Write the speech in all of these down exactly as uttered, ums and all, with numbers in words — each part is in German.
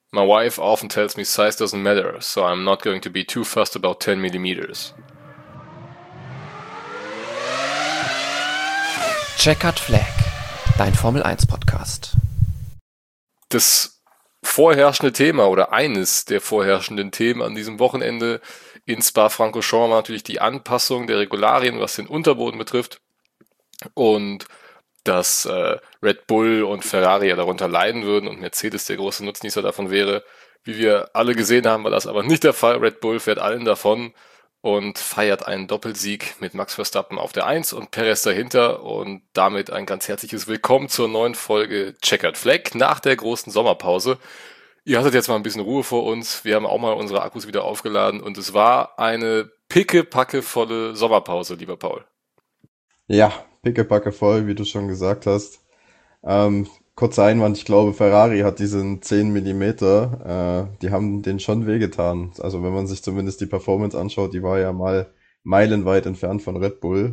My wife often tells me size doesn't matter, so I'm not going to be too fussed about ten millimeters. Checkered Flag, dein Formel eins Podcast. Das vorherrschende Thema oder eines der vorherrschenden Themen an diesem Wochenende in Spa-Francorchamps war natürlich die Anpassung der Regularien, was den Unterboden betrifft. Und dass äh, Red Bull und Ferrari ja darunter leiden würden und Mercedes der große Nutznießer davon wäre. Wie wir alle gesehen haben, war das aber nicht der Fall. Red Bull fährt allen davon und feiert einen Doppelsieg mit Max Verstappen auf der eins und Perez dahinter und damit ein ganz herzliches Willkommen zur neuen Folge Checkered Flag nach der großen Sommerpause. Ihr hattet jetzt mal ein bisschen Ruhe vor uns, wir haben auch mal unsere Akkus wieder aufgeladen und es war eine pickepackevolle Sommerpause, lieber Paul. Ja, pickepacke voll, wie du schon gesagt hast. Ähm, kurzer Einwand, ich glaube, Ferrari hat diesen zehn Millimeter, äh, die haben denen schon wehgetan. Also wenn man sich zumindest die Performance anschaut, die war ja mal meilenweit entfernt von Red Bull.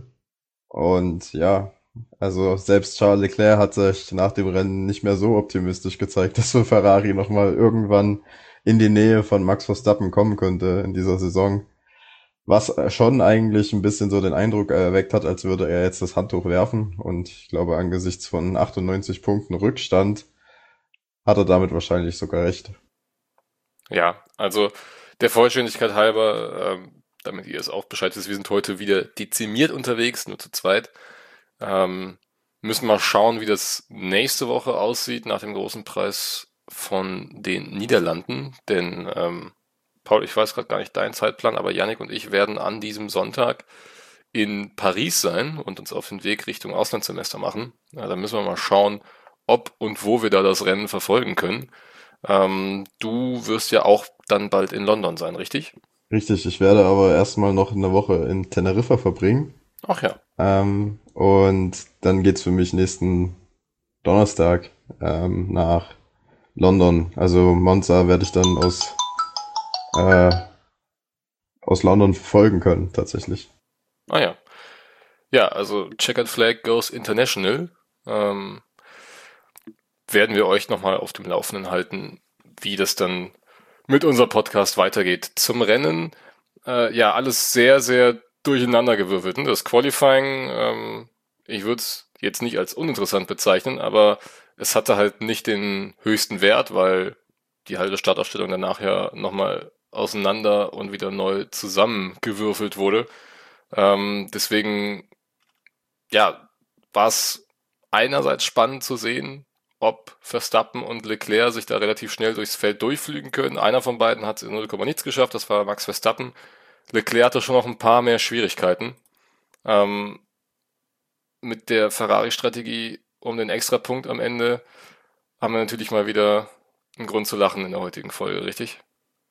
Und ja, also selbst Charles Leclerc hat sich nach dem Rennen nicht mehr so optimistisch gezeigt, dass für Ferrari nochmal irgendwann in die Nähe von Max Verstappen kommen könnte in dieser Saison. Was schon eigentlich ein bisschen so den Eindruck erweckt hat, als würde er jetzt das Handtuch werfen. Und ich glaube, angesichts von achtundneunzig Punkten Rückstand hat er damit wahrscheinlich sogar recht. Ja, also der Vollständigkeit halber, ähm, damit ihr es auch Bescheid wisst, wir sind heute wieder dezimiert unterwegs, nur zu zweit. Ähm, müssen mal schauen, wie das nächste Woche aussieht nach dem großen Preis von den Niederlanden. Denn ähm, Paul, ich weiß gerade gar nicht deinen Zeitplan, aber Yannick und ich werden an diesem Sonntag in Paris sein und uns auf den Weg Richtung Auslandssemester machen. Ja, da müssen wir mal schauen, ob und wo wir da das Rennen verfolgen können. Ähm, du wirst ja auch dann bald in London sein, richtig? Richtig, ich werde aber erstmal noch eine Woche in Teneriffa verbringen. Ach ja. Ähm, und dann geht's für mich nächsten Donnerstag ähm, nach London. Also Monza werde ich dann aus äh, aus London verfolgen können, tatsächlich. Ah ja. Ja, also Checkered Flag goes international. Ähm, werden wir euch nochmal auf dem Laufenden halten, wie das dann mit unserem Podcast weitergeht. Zum Rennen, äh, ja, alles sehr, sehr durcheinandergewürfelt. Ne? Das Qualifying, ähm, ich würde es jetzt nicht als uninteressant bezeichnen, aber es hatte halt nicht den höchsten Wert, weil die halbe Startaufstellung danach ja nochmal auseinander und wieder neu zusammengewürfelt wurde. Ähm, deswegen, ja, war es einerseits spannend zu sehen, ob Verstappen und Leclerc sich da relativ schnell durchs Feld durchflügen können. Einer von beiden hat in null Komma nichts geschafft, das war Max Verstappen. Leclerc hatte schon noch ein paar mehr Schwierigkeiten. Ähm, mit der Ferrari-Strategie um den Extrapunkt am Ende haben wir natürlich mal wieder einen Grund zu lachen in der heutigen Folge, richtig?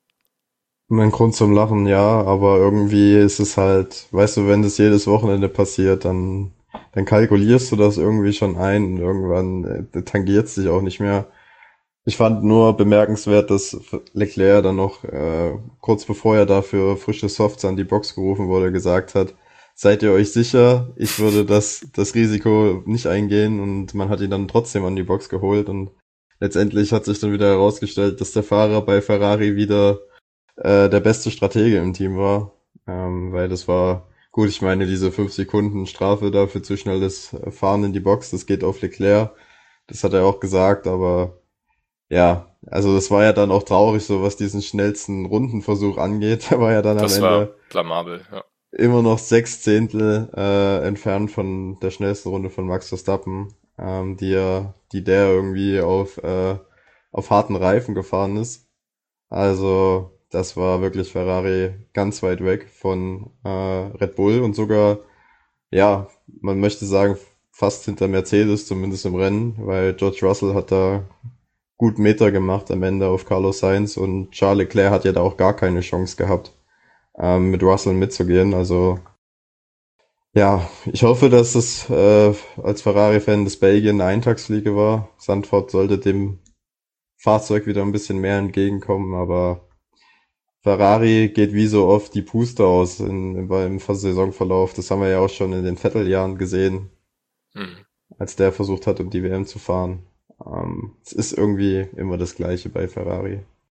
Mein Grund zum Lachen, ja, aber irgendwie ist es halt, weißt du, wenn das jedes Wochenende passiert, dann, dann kalkulierst du das irgendwie schon ein und irgendwann äh, tangiert es dich auch nicht mehr. Ich fand nur bemerkenswert, dass Leclerc dann noch äh, kurz bevor er dafür frische Softs an die Box gerufen wurde, gesagt hat, seid ihr euch sicher, ich würde das, das Risiko nicht eingehen, und man hat ihn dann trotzdem an die Box geholt und letztendlich hat sich dann wieder herausgestellt, dass der Fahrer bei Ferrari wieder äh, der beste Stratege im Team war, ähm, weil das war gut, ich meine, diese fünf Sekunden Strafe dafür zu schnelles Fahren in die Box, das geht auf Leclerc, das hat er auch gesagt, aber ja, also das war ja dann auch traurig, so was diesen schnellsten Rundenversuch angeht, der war ja dann am Das war Ende blamabel, ja. immer noch sechs Zehntel äh, entfernt von der schnellsten Runde von Max Verstappen, ähm, die er, die der irgendwie auf äh, auf harten Reifen gefahren ist. Also das war wirklich Ferrari ganz weit weg von äh, Red Bull und sogar, ja, man möchte sagen, fast hinter Mercedes, zumindest im Rennen, weil George Russell hat da gut Meter gemacht am Ende auf Carlos Sainz und Charles Leclerc hat ja da auch gar keine Chance gehabt, ähm, mit Russell mitzugehen. Also ja, ich hoffe, dass es äh, als Ferrari-Fan des Belgien eine Eintagsfliege war. Zandvoort sollte dem Fahrzeug wieder ein bisschen mehr entgegenkommen, aber Ferrari geht wie so oft die Puste aus in, im, im Saisonverlauf. Das haben wir ja auch schon in den Vettel-Jahren gesehen, Hm. als der versucht hat, um die W M zu fahren. Ähm, es ist irgendwie immer das Gleiche bei Ferrari.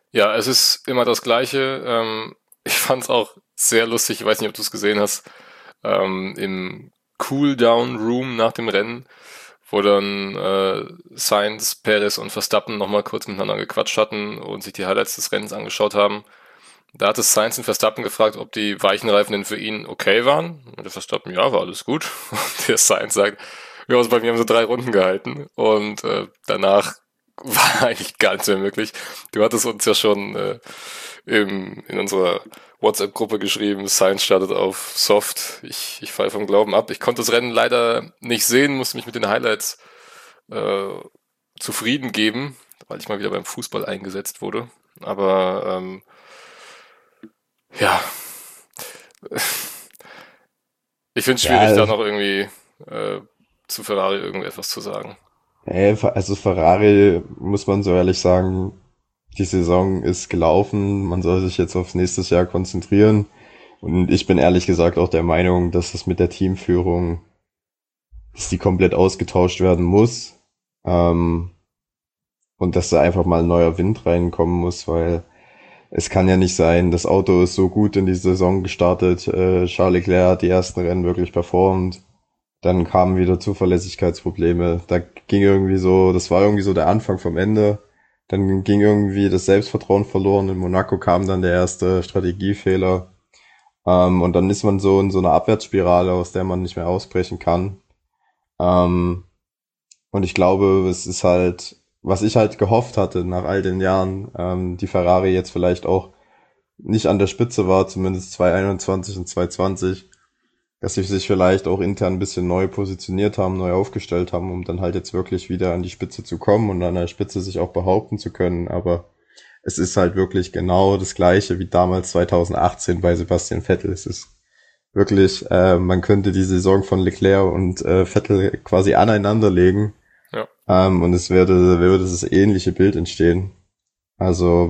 Ja, es ist immer das Gleiche. Ähm, ich fand es auch sehr lustig, ich weiß nicht, ob du es gesehen hast, ähm, im Cool-Down-Room nach dem Rennen, wo dann äh, Sainz, Perez und Verstappen nochmal kurz miteinander gequatscht hatten und sich die Highlights des Rennens angeschaut haben. Da hat es Sainz und Verstappen gefragt, ob die weichen Reifen denn für ihn okay waren. Und der Verstappen, ja, war alles gut. Und der Sainz sagt, ja, also bei mir haben sie drei Runden gehalten. Und äh, danach war eigentlich gar nichts mehr möglich. Du hattest uns ja schon äh, im, in unserer WhatsApp-Gruppe geschrieben, Sainz startet auf Soft. Ich, ich falle vom Glauben ab. Ich konnte das Rennen leider nicht sehen, musste mich mit den Highlights äh, zufrieden geben, weil ich mal wieder beim Fußball eingesetzt wurde. Aber ähm, ja, ich finde es Ja, schwierig, da also, noch irgendwie äh, zu Ferrari irgendetwas zu sagen. ey, also Ferrari, muss man so ehrlich sagen, die Saison ist gelaufen, man soll sich jetzt aufs nächste Jahr konzentrieren. Und ich bin ehrlich gesagt auch der Meinung, dass es mit der Teamführung, dass die komplett ausgetauscht werden muss. Ähm, und dass da einfach mal ein neuer Wind reinkommen muss, weil es kann ja nicht sein, das Auto ist so gut in die Saison gestartet, äh, Charles Leclerc hat die ersten Rennen wirklich performt, dann kamen wieder Zuverlässigkeitsprobleme, da ging irgendwie so, das war irgendwie so der Anfang vom Ende, dann ging irgendwie das Selbstvertrauen verloren, in Monaco kam dann der erste Strategiefehler, ähm, und dann ist man so in so einer Abwärtsspirale, aus der man nicht mehr ausbrechen kann. Ähm, und ich glaube, es ist halt, was ich halt gehofft hatte nach all den Jahren, ähm, die Ferrari jetzt vielleicht auch nicht an der Spitze war, zumindest zwanzig einundzwanzig und zwanzig zwanzig, dass sie sich vielleicht auch intern ein bisschen neu positioniert haben, neu aufgestellt haben, um dann halt jetzt wirklich wieder an die Spitze zu kommen und an der Spitze sich auch behaupten zu können. Aber es ist halt wirklich genau das Gleiche wie damals zwanzig achtzehn bei Sebastian Vettel. Es ist wirklich, äh, man könnte die Saison von Leclerc und äh, Vettel quasi aneinander legen, Ja. ähm, und es würde, würde das ähnliche Bild entstehen. Also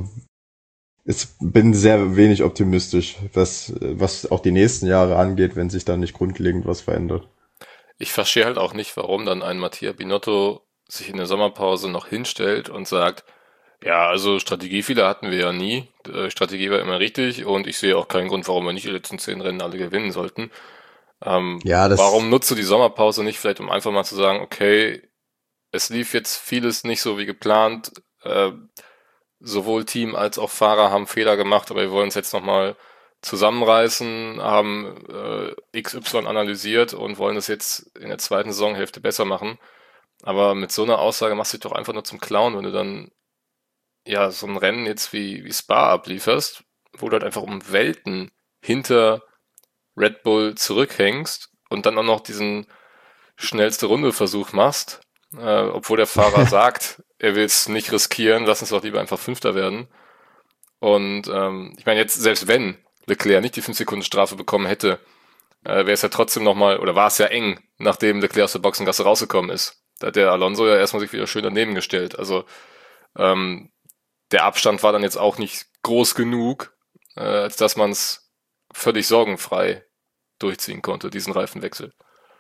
ich bin sehr wenig optimistisch, was, was auch die nächsten Jahre angeht, wenn sich da nicht grundlegend was verändert. Ich verstehe halt auch nicht, warum dann ein Mattia Binotto sich in der Sommerpause noch hinstellt und sagt, ja, also Strategiefehler hatten wir ja nie. Äh, Strategie war immer richtig und ich sehe auch keinen Grund, warum wir nicht die letzten zehn Rennen alle gewinnen sollten. Ähm, Ja, warum das, nutzt du die Sommerpause nicht vielleicht, um einfach mal zu sagen, okay, es lief jetzt vieles nicht so wie geplant. Äh, sowohl Team als auch Fahrer haben Fehler gemacht, aber wir wollen uns jetzt nochmal zusammenreißen, haben äh, X Y analysiert und wollen es jetzt in der zweiten Saisonhälfte besser machen. Aber mit so einer Aussage machst du dich doch einfach nur zum Clown, wenn du dann ja so ein Rennen jetzt wie, wie Spa ablieferst, wo du halt einfach um Welten hinter Red Bull zurückhängst und dann auch noch diesen schnellste Runde-Versuch machst, äh, obwohl der Fahrer sagt, er will es nicht riskieren, lass uns doch lieber einfach Fünfter werden. Und ähm, ich meine jetzt, selbst wenn Leclerc nicht die fünf Sekunden Strafe bekommen hätte, äh, wäre es ja trotzdem nochmal, oder war es ja eng, nachdem Leclerc aus der Boxengasse rausgekommen ist. Da hat der Alonso ja erstmal sich wieder schön daneben gestellt. Also ähm, der Abstand war dann jetzt auch nicht groß genug, äh, als dass man es völlig sorgenfrei durchziehen konnte, diesen Reifenwechsel.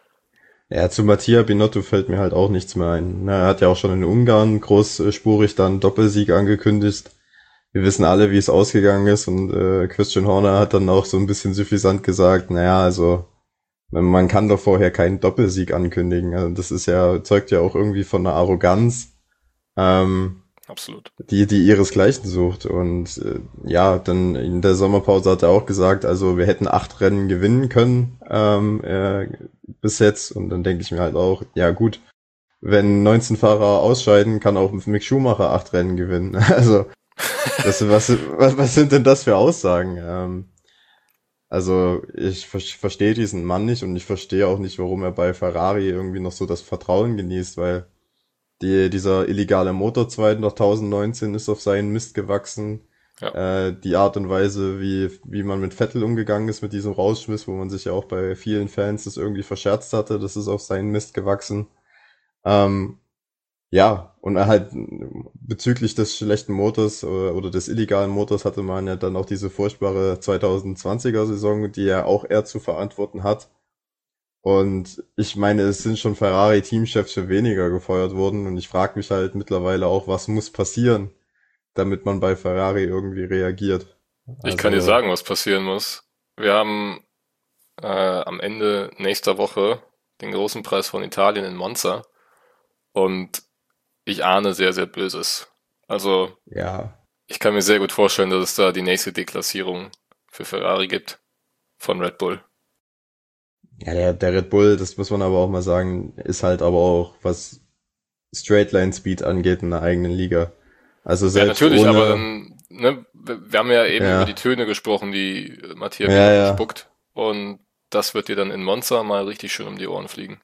ja, zu Mattia Binotto fällt mir halt auch nichts mehr ein. Na, er hat ja auch schon in Ungarn großspurig dann Doppelsieg angekündigt. Wir wissen alle, wie es ausgegangen ist, und äh, Christian Horner hat dann auch so ein bisschen suffisant gesagt, naja, also man kann doch vorher keinen Doppelsieg ankündigen. Also das ist ja, zeugt ja auch irgendwie von einer Arroganz, ähm, Absolut. die, die ihresgleichen sucht. Und äh, ja, dann in der Sommerpause hat er auch gesagt, also wir hätten acht Rennen gewinnen können ähm, äh, bis jetzt. Und dann denke ich mir halt auch, ja gut, wenn neunzehn Fahrer ausscheiden, kann auch Mick Schumacher acht Rennen gewinnen. Also das, was, was, was sind denn das für Aussagen? Ähm, also ich ver verstehe diesen Mann nicht, und ich verstehe auch nicht, warum er bei Ferrari irgendwie noch so das Vertrauen genießt, weil die, dieser illegale Motor zwanzig neunzehn ist auf seinen Mist gewachsen. Ja. Äh, die Art und Weise, wie, wie man mit Vettel umgegangen ist, mit diesem Rausschmiss, wo man sich ja auch bei vielen Fans das irgendwie verscherzt hatte, das ist auf seinen Mist gewachsen. Ähm, ja, und halt bezüglich des schlechten Motors oder, oder des illegalen Motors hatte man ja dann auch diese furchtbare zwanzig zwanziger Saison, die er auch er zu verantworten hat. Und ich meine, es sind schon Ferrari-Teamchefs für weniger gefeuert worden, und ich frage mich halt mittlerweile auch, was muss passieren, damit man bei Ferrari irgendwie reagiert. Ich kann dir Also, sagen, was passieren muss. Wir haben äh, am Ende nächster Woche den großen Preis von Italien in Monza und ich ahne sehr, sehr Böses. Also ja, ich kann mir sehr gut vorstellen, dass es da die nächste Deklassierung für Ferrari gibt von Red Bull. ja, der, der Red Bull, das muss man aber auch mal sagen, ist halt aber auch, was Straight Line Speed angeht, in der eigenen Liga. Also Ja, selbst natürlich, aber ohne, dann, ne, wir wir haben ja eben über die ja, Töne gesprochen, die Mattia ja, Binotto ja, spuckt. Und das wird dir dann in Monza mal richtig schön um die Ohren fliegen.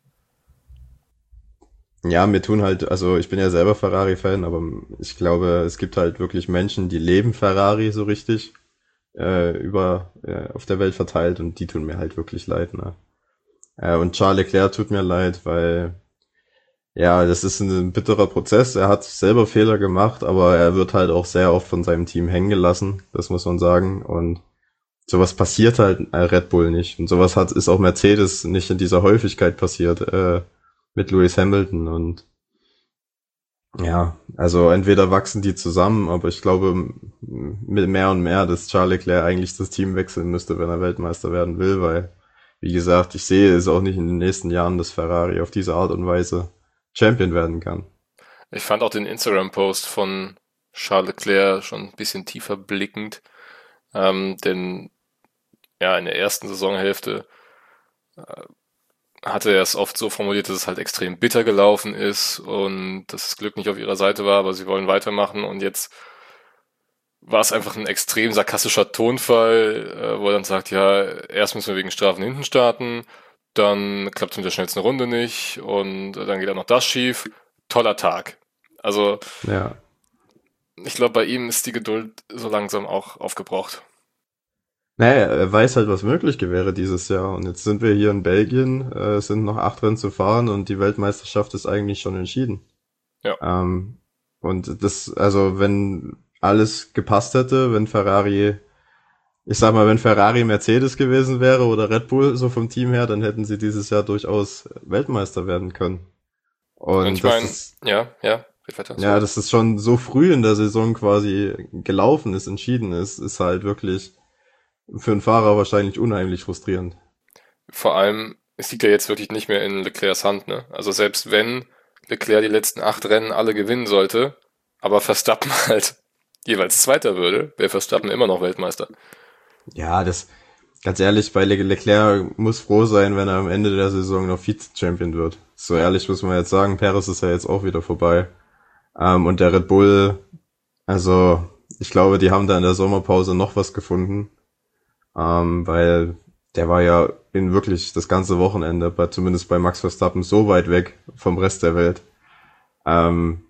ja, mir tun halt, also ich bin ja selber Ferrari-Fan, aber ich glaube, es gibt halt wirklich Menschen, die leben Ferrari so richtig, äh, über, äh, auf der Welt verteilt und die tun mir halt wirklich leid, ne? Äh, und Charles Leclerc tut mir leid, weil ja, das ist ein bitterer Prozess. Er hat selber Fehler gemacht, aber er wird halt auch sehr oft von seinem Team hängen gelassen. Das muss man sagen. Und sowas passiert halt äh, Red Bull nicht. Und sowas hat, ist auch Mercedes nicht in dieser Häufigkeit passiert, äh, mit Lewis Hamilton. Und ja, also entweder wachsen die zusammen, aber ich glaube, m- mit mehr und mehr, dass Charles Leclerc eigentlich das Team wechseln müsste, wenn er Weltmeister werden will, weil, wie gesagt, ich sehe es auch nicht in den nächsten Jahren, dass Ferrari auf diese Art und Weise Champion werden kann. Ich fand auch den Instagram-Post von Charles Leclerc schon ein bisschen tiefer blickend, ähm, denn ja, in der ersten Saisonhälfte hatte er es oft so formuliert, dass es halt extrem bitter gelaufen ist und dass das Glück nicht auf ihrer Seite war, aber sie wollen weitermachen und jetzt war es einfach ein extrem sarkastischer Tonfall, äh, wo er dann sagt, ja, erst müssen wir wegen Strafen hinten starten, dann klappt es mit der schnellsten Runde nicht und dann geht auch noch das schief. Toller Tag. Also Ja. ich glaube, bei ihm ist die Geduld so langsam auch aufgebraucht. Naja, er weiß halt, was möglich wäre dieses Jahr. Und jetzt sind wir hier in Belgien, äh, es sind noch acht Rennen zu fahren und die Weltmeisterschaft ist eigentlich schon entschieden. Ja, Ähm, und das, also wenn alles gepasst hätte, wenn Ferrari, ich sag mal, wenn Ferrari Mercedes gewesen wäre oder Red Bull so vom Team her, dann hätten sie dieses Jahr durchaus Weltmeister werden können. und Und ich das meine, ist, ja, ja, red weiter, ja, sorry. dass es schon so früh in der Saison quasi gelaufen ist, entschieden ist, ist halt wirklich für einen Fahrer wahrscheinlich unheimlich frustrierend. Vor allem, es liegt ja jetzt wirklich nicht mehr in Leclercs Hand, ne? Also selbst wenn Leclerc die letzten acht Rennen alle gewinnen sollte, aber Verstappen halt jeweils Zweiter würde, wäre Verstappen immer noch Weltmeister. Ja, das, ganz ehrlich, bei Le Leclerc muss froh sein, wenn er am Ende der Saison noch Vize-Champion wird. So Ja. ehrlich muss man jetzt sagen, Perez ist ja jetzt auch wieder vorbei. Ähm, und der Red Bull, also, ich glaube, die haben da in der Sommerpause noch was gefunden, ähm, weil der war ja in wirklich das ganze Wochenende, bei, zumindest bei Max Verstappen, so weit weg vom Rest der Welt. Ähm,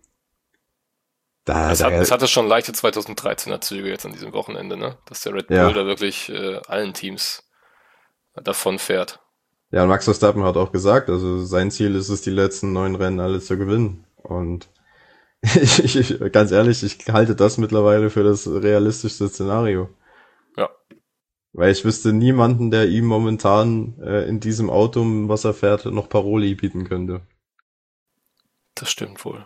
da, Es hat, da, es hatte schon leichte zweitausenddreizehner Züge jetzt an diesem Wochenende, ne? Dass der Red Bull ja, da wirklich äh, allen Teams davon fährt. ja, und Max Verstappen hat auch gesagt, also sein Ziel ist es, die letzten neun Rennen alle zu gewinnen. Und ich, ich, ganz ehrlich, ich halte das mittlerweile für das realistischste Szenario. Ja, Weil ich wüsste niemanden, der ihm momentan äh, in diesem Auto, was er fährt, noch Paroli bieten könnte. das stimmt wohl.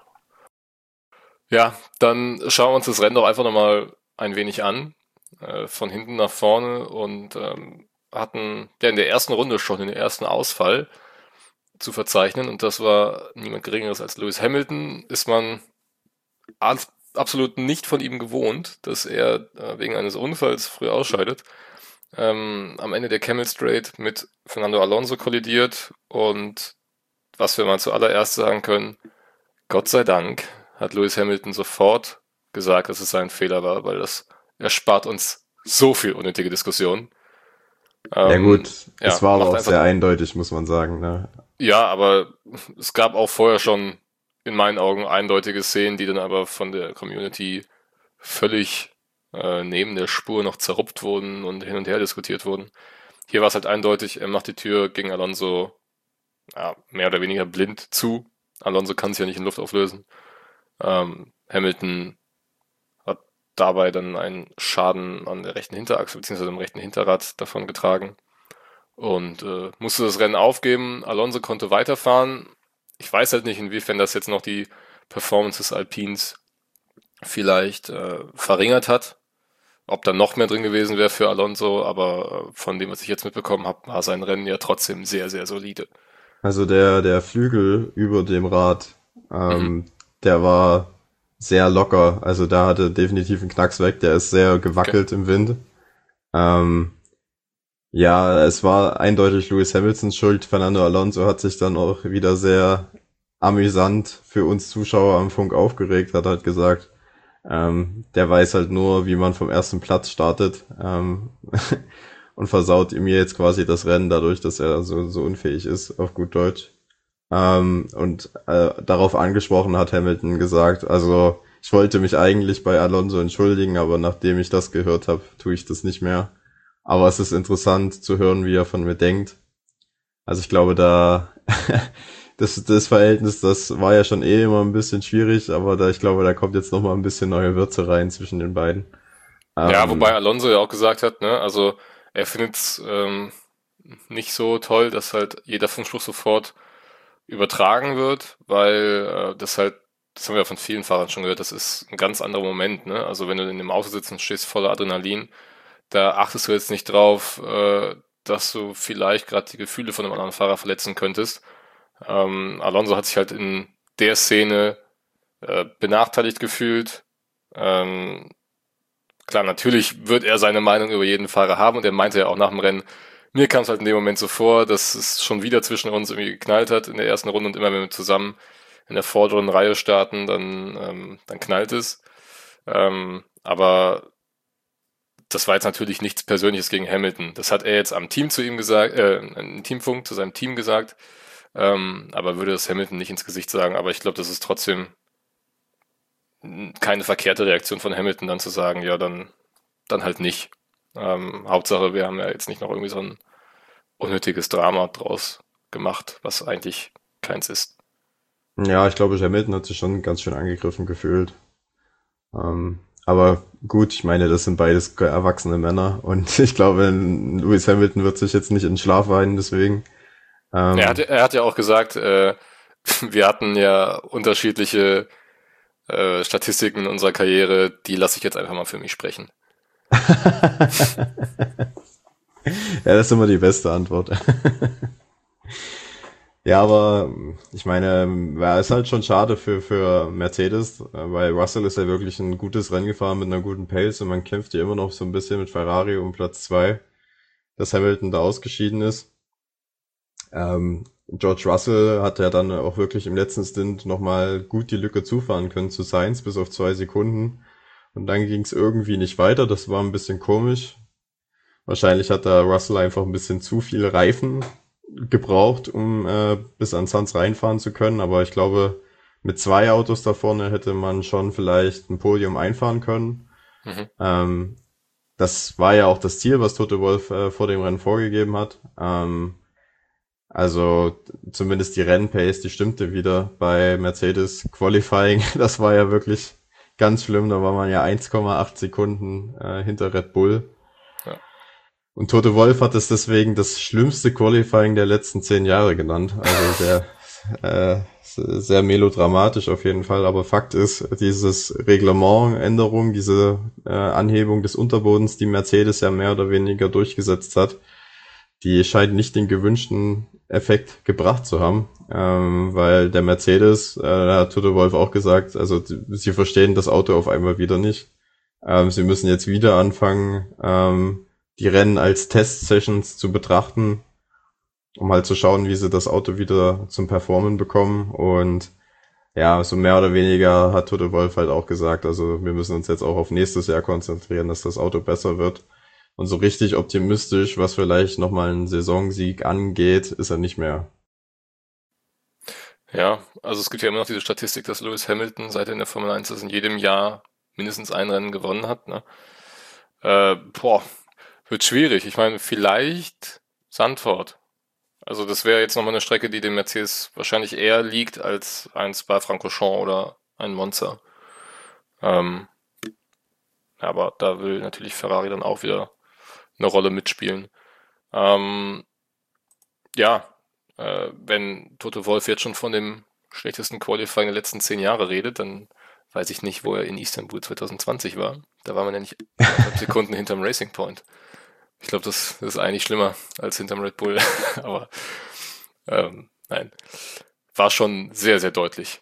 Ja, dann schauen wir uns das Rennen doch einfach nochmal ein wenig an. Äh, von hinten nach vorne und ähm, hatten ja in der ersten Runde schon den ersten Ausfall zu verzeichnen und das war niemand Geringeres als Lewis Hamilton. Ist man ab- absolut nicht von ihm gewohnt, dass er äh, wegen eines Unfalls früh ausscheidet. Ähm, am Ende der Camel Straight mit Fernando Alonso kollidiert und was wir mal zuallererst sagen können, Gott sei Dank hat Lewis Hamilton sofort gesagt, dass es sein Fehler war, weil das erspart uns so viel unnötige Diskussion. Ja Ähm, gut, es ja, war aber macht auch einfach, sehr eindeutig, muss man sagen. Ne? ja, aber es gab auch vorher schon in meinen Augen eindeutige Szenen, die dann aber von der Community völlig äh, neben der Spur noch zerrupft wurden und hin und her diskutiert wurden. Hier war es halt eindeutig, er macht die Tür gegen Alonso ja, mehr oder weniger blind zu. Alonso kann es ja nicht in Luft auflösen. Ähm, Hamilton hat dabei dann einen Schaden an der rechten Hinterachse bzw. am rechten Hinterrad davon getragen und äh, musste das Rennen aufgeben. Alonso konnte weiterfahren. Ich weiß halt nicht, inwiefern das jetzt noch die Performance des Alpins vielleicht äh, verringert hat. Ob da noch mehr drin gewesen wäre für Alonso, aber äh, von dem, was ich jetzt mitbekommen habe, war sein Rennen ja trotzdem sehr, sehr solide. Also der, der Flügel über dem Rad, Mhm. ähm, der war sehr locker. Also da hatte definitiv einen Knacks weg. Der ist sehr Okay. gewackelt im Wind. Ähm, ja, es war eindeutig Lewis Hamiltons Schuld. Fernando Alonso hat sich dann auch wieder sehr amüsant für uns Zuschauer am Funk aufgeregt, hat halt gesagt, ähm, der weiß halt nur, wie man vom ersten Platz startet, ähm, und versaut mir jetzt quasi das Rennen dadurch, dass er so, so unfähig ist, auf gut Deutsch. Ähm, und äh, darauf angesprochen hat Hamilton gesagt, also ich wollte mich eigentlich bei Alonso entschuldigen, aber nachdem ich das gehört habe, tue ich das nicht mehr. Aber es ist interessant zu hören, wie er von mir denkt. Also ich glaube, da das, das Verhältnis, das war ja schon eh immer ein bisschen schwierig, aber da ich glaube, da kommt jetzt noch mal ein bisschen neue Würze rein zwischen den beiden. Ja, wobei Ähm, Alonso ja auch gesagt hat, ne, also er findet es ähm, nicht so toll, dass halt jeder Funkspruch sofort übertragen wird, weil äh, das halt, das haben wir ja von vielen Fahrern schon gehört, das ist ein ganz anderer Moment, ne? Also wenn du in dem Auto sitzt und stehst voller Adrenalin, da achtest du jetzt nicht drauf, äh, dass du vielleicht gerade die Gefühle von einem anderen Fahrer verletzen könntest. Ähm, Alonso hat sich halt in der Szene äh, benachteiligt gefühlt. Ähm, klar, natürlich wird er seine Meinung über jeden Fahrer haben und er meinte ja auch nach dem Rennen, mir kam es halt in dem Moment so vor, dass es schon wieder zwischen uns irgendwie geknallt hat in der ersten Runde und immer wenn wir zusammen in der vorderen Reihe starten, dann, ähm, dann knallt es. Ähm, aber das war jetzt natürlich nichts Persönliches gegen Hamilton. Das hat er jetzt am Team zu ihm gesagt, äh, im Teamfunk zu seinem Team gesagt, ähm, aber würde das Hamilton nicht ins Gesicht sagen. Aber ich glaube, das ist trotzdem keine verkehrte Reaktion von Hamilton, dann zu sagen, ja, dann, dann halt nicht. Ähm, Hauptsache, wir haben ja jetzt nicht noch irgendwie so ein unnötiges Drama draus gemacht, was eigentlich keins ist. ja, ich glaube, Hamilton hat sich schon ganz schön angegriffen gefühlt. Ähm, aber gut, ich meine, das sind beides erwachsene Männer und ich glaube, Lewis Hamilton wird sich jetzt nicht in den Schlaf weinen, deswegen. Er hat, Ähm, er hat ja auch gesagt, äh, wir hatten ja unterschiedliche äh, Statistiken in unserer Karriere, die lasse ich jetzt einfach mal für mich sprechen. ja, das ist immer die beste Antwort. Ja, aber ich meine, ja, ist halt schon schade für, für Mercedes, äh, weil Russell ist ja wirklich ein gutes Rennen gefahren mit einer guten Pace und man kämpft ja immer noch so ein bisschen mit Ferrari um Platz zwei, dass Hamilton da ausgeschieden ist. Ähm, George Russell hat ja dann auch wirklich im letzten Stint nochmal gut die Lücke zufahren können zu Sainz, bis auf zwei Sekunden. Und dann ging es irgendwie nicht weiter, das war ein bisschen komisch. Wahrscheinlich hat da Russell einfach ein bisschen zu viele Reifen gebraucht, um äh, bis an Sainz reinfahren zu können. Aber ich glaube, mit zwei Autos da vorne hätte man schon vielleicht ein Podium einfahren können. Mhm. Ähm, das war ja auch das Ziel, was Toto Wolff äh, vor dem Rennen vorgegeben hat. Ähm, also zumindest die Rennpace, die stimmte wieder bei Mercedes Qualifying. Das war ja wirklich ganz schlimm. Da war man ja eins Komma acht Sekunden äh, hinter Red Bull. Ja. Und Toto Wolff hat es deswegen das schlimmste Qualifying der letzten zehn Jahre genannt. Also sehr, äh, sehr melodramatisch auf jeden Fall. Aber Fakt ist, dieses Reglementänderung, diese äh, Anhebung des Unterbodens, die Mercedes ja mehr oder weniger durchgesetzt hat, die scheint nicht den gewünschten Effekt gebracht zu haben. Ähm, weil der Mercedes, äh, da hat Toto Wolff auch gesagt, also sie verstehen das Auto auf einmal wieder nicht. Ähm, sie müssen jetzt wieder anfangen, ähm, die Rennen als Test-Sessions zu betrachten, um halt zu schauen, wie sie das Auto wieder zum Performen bekommen. Und ja, so mehr oder weniger hat Toto Wolff halt auch gesagt, also wir müssen uns jetzt auch auf nächstes Jahr konzentrieren, dass das Auto besser wird. Und so richtig optimistisch, was vielleicht nochmal einen Saisonsieg angeht, ist er nicht mehr. Ja, also es gibt ja immer noch diese Statistik, dass Lewis Hamilton, seit er in der Formel eins ist, in jedem Jahr mindestens ein Rennen gewonnen hat. Ne? Äh, boah, wird schwierig. Ich meine, vielleicht Zandvoort. Also das wäre jetzt nochmal eine Strecke, die dem Mercedes wahrscheinlich eher liegt als ein Spa-Francorchamps oder ein Monza. Ähm, aber da will natürlich Ferrari dann auch wieder eine Rolle mitspielen. Ähm, ja, äh, wenn Toto Wolff jetzt schon von dem schlechtesten Qualifying der letzten zehn Jahre redet, dann weiß ich nicht, wo er in Istanbul zwanzig zwanzig war. Da war man ja nicht anderthalb Sekunden hinterm Racing Point. Ich glaube, das, das ist eigentlich schlimmer als hinterm Red Bull. Aber ähm, nein, war schon sehr, sehr deutlich.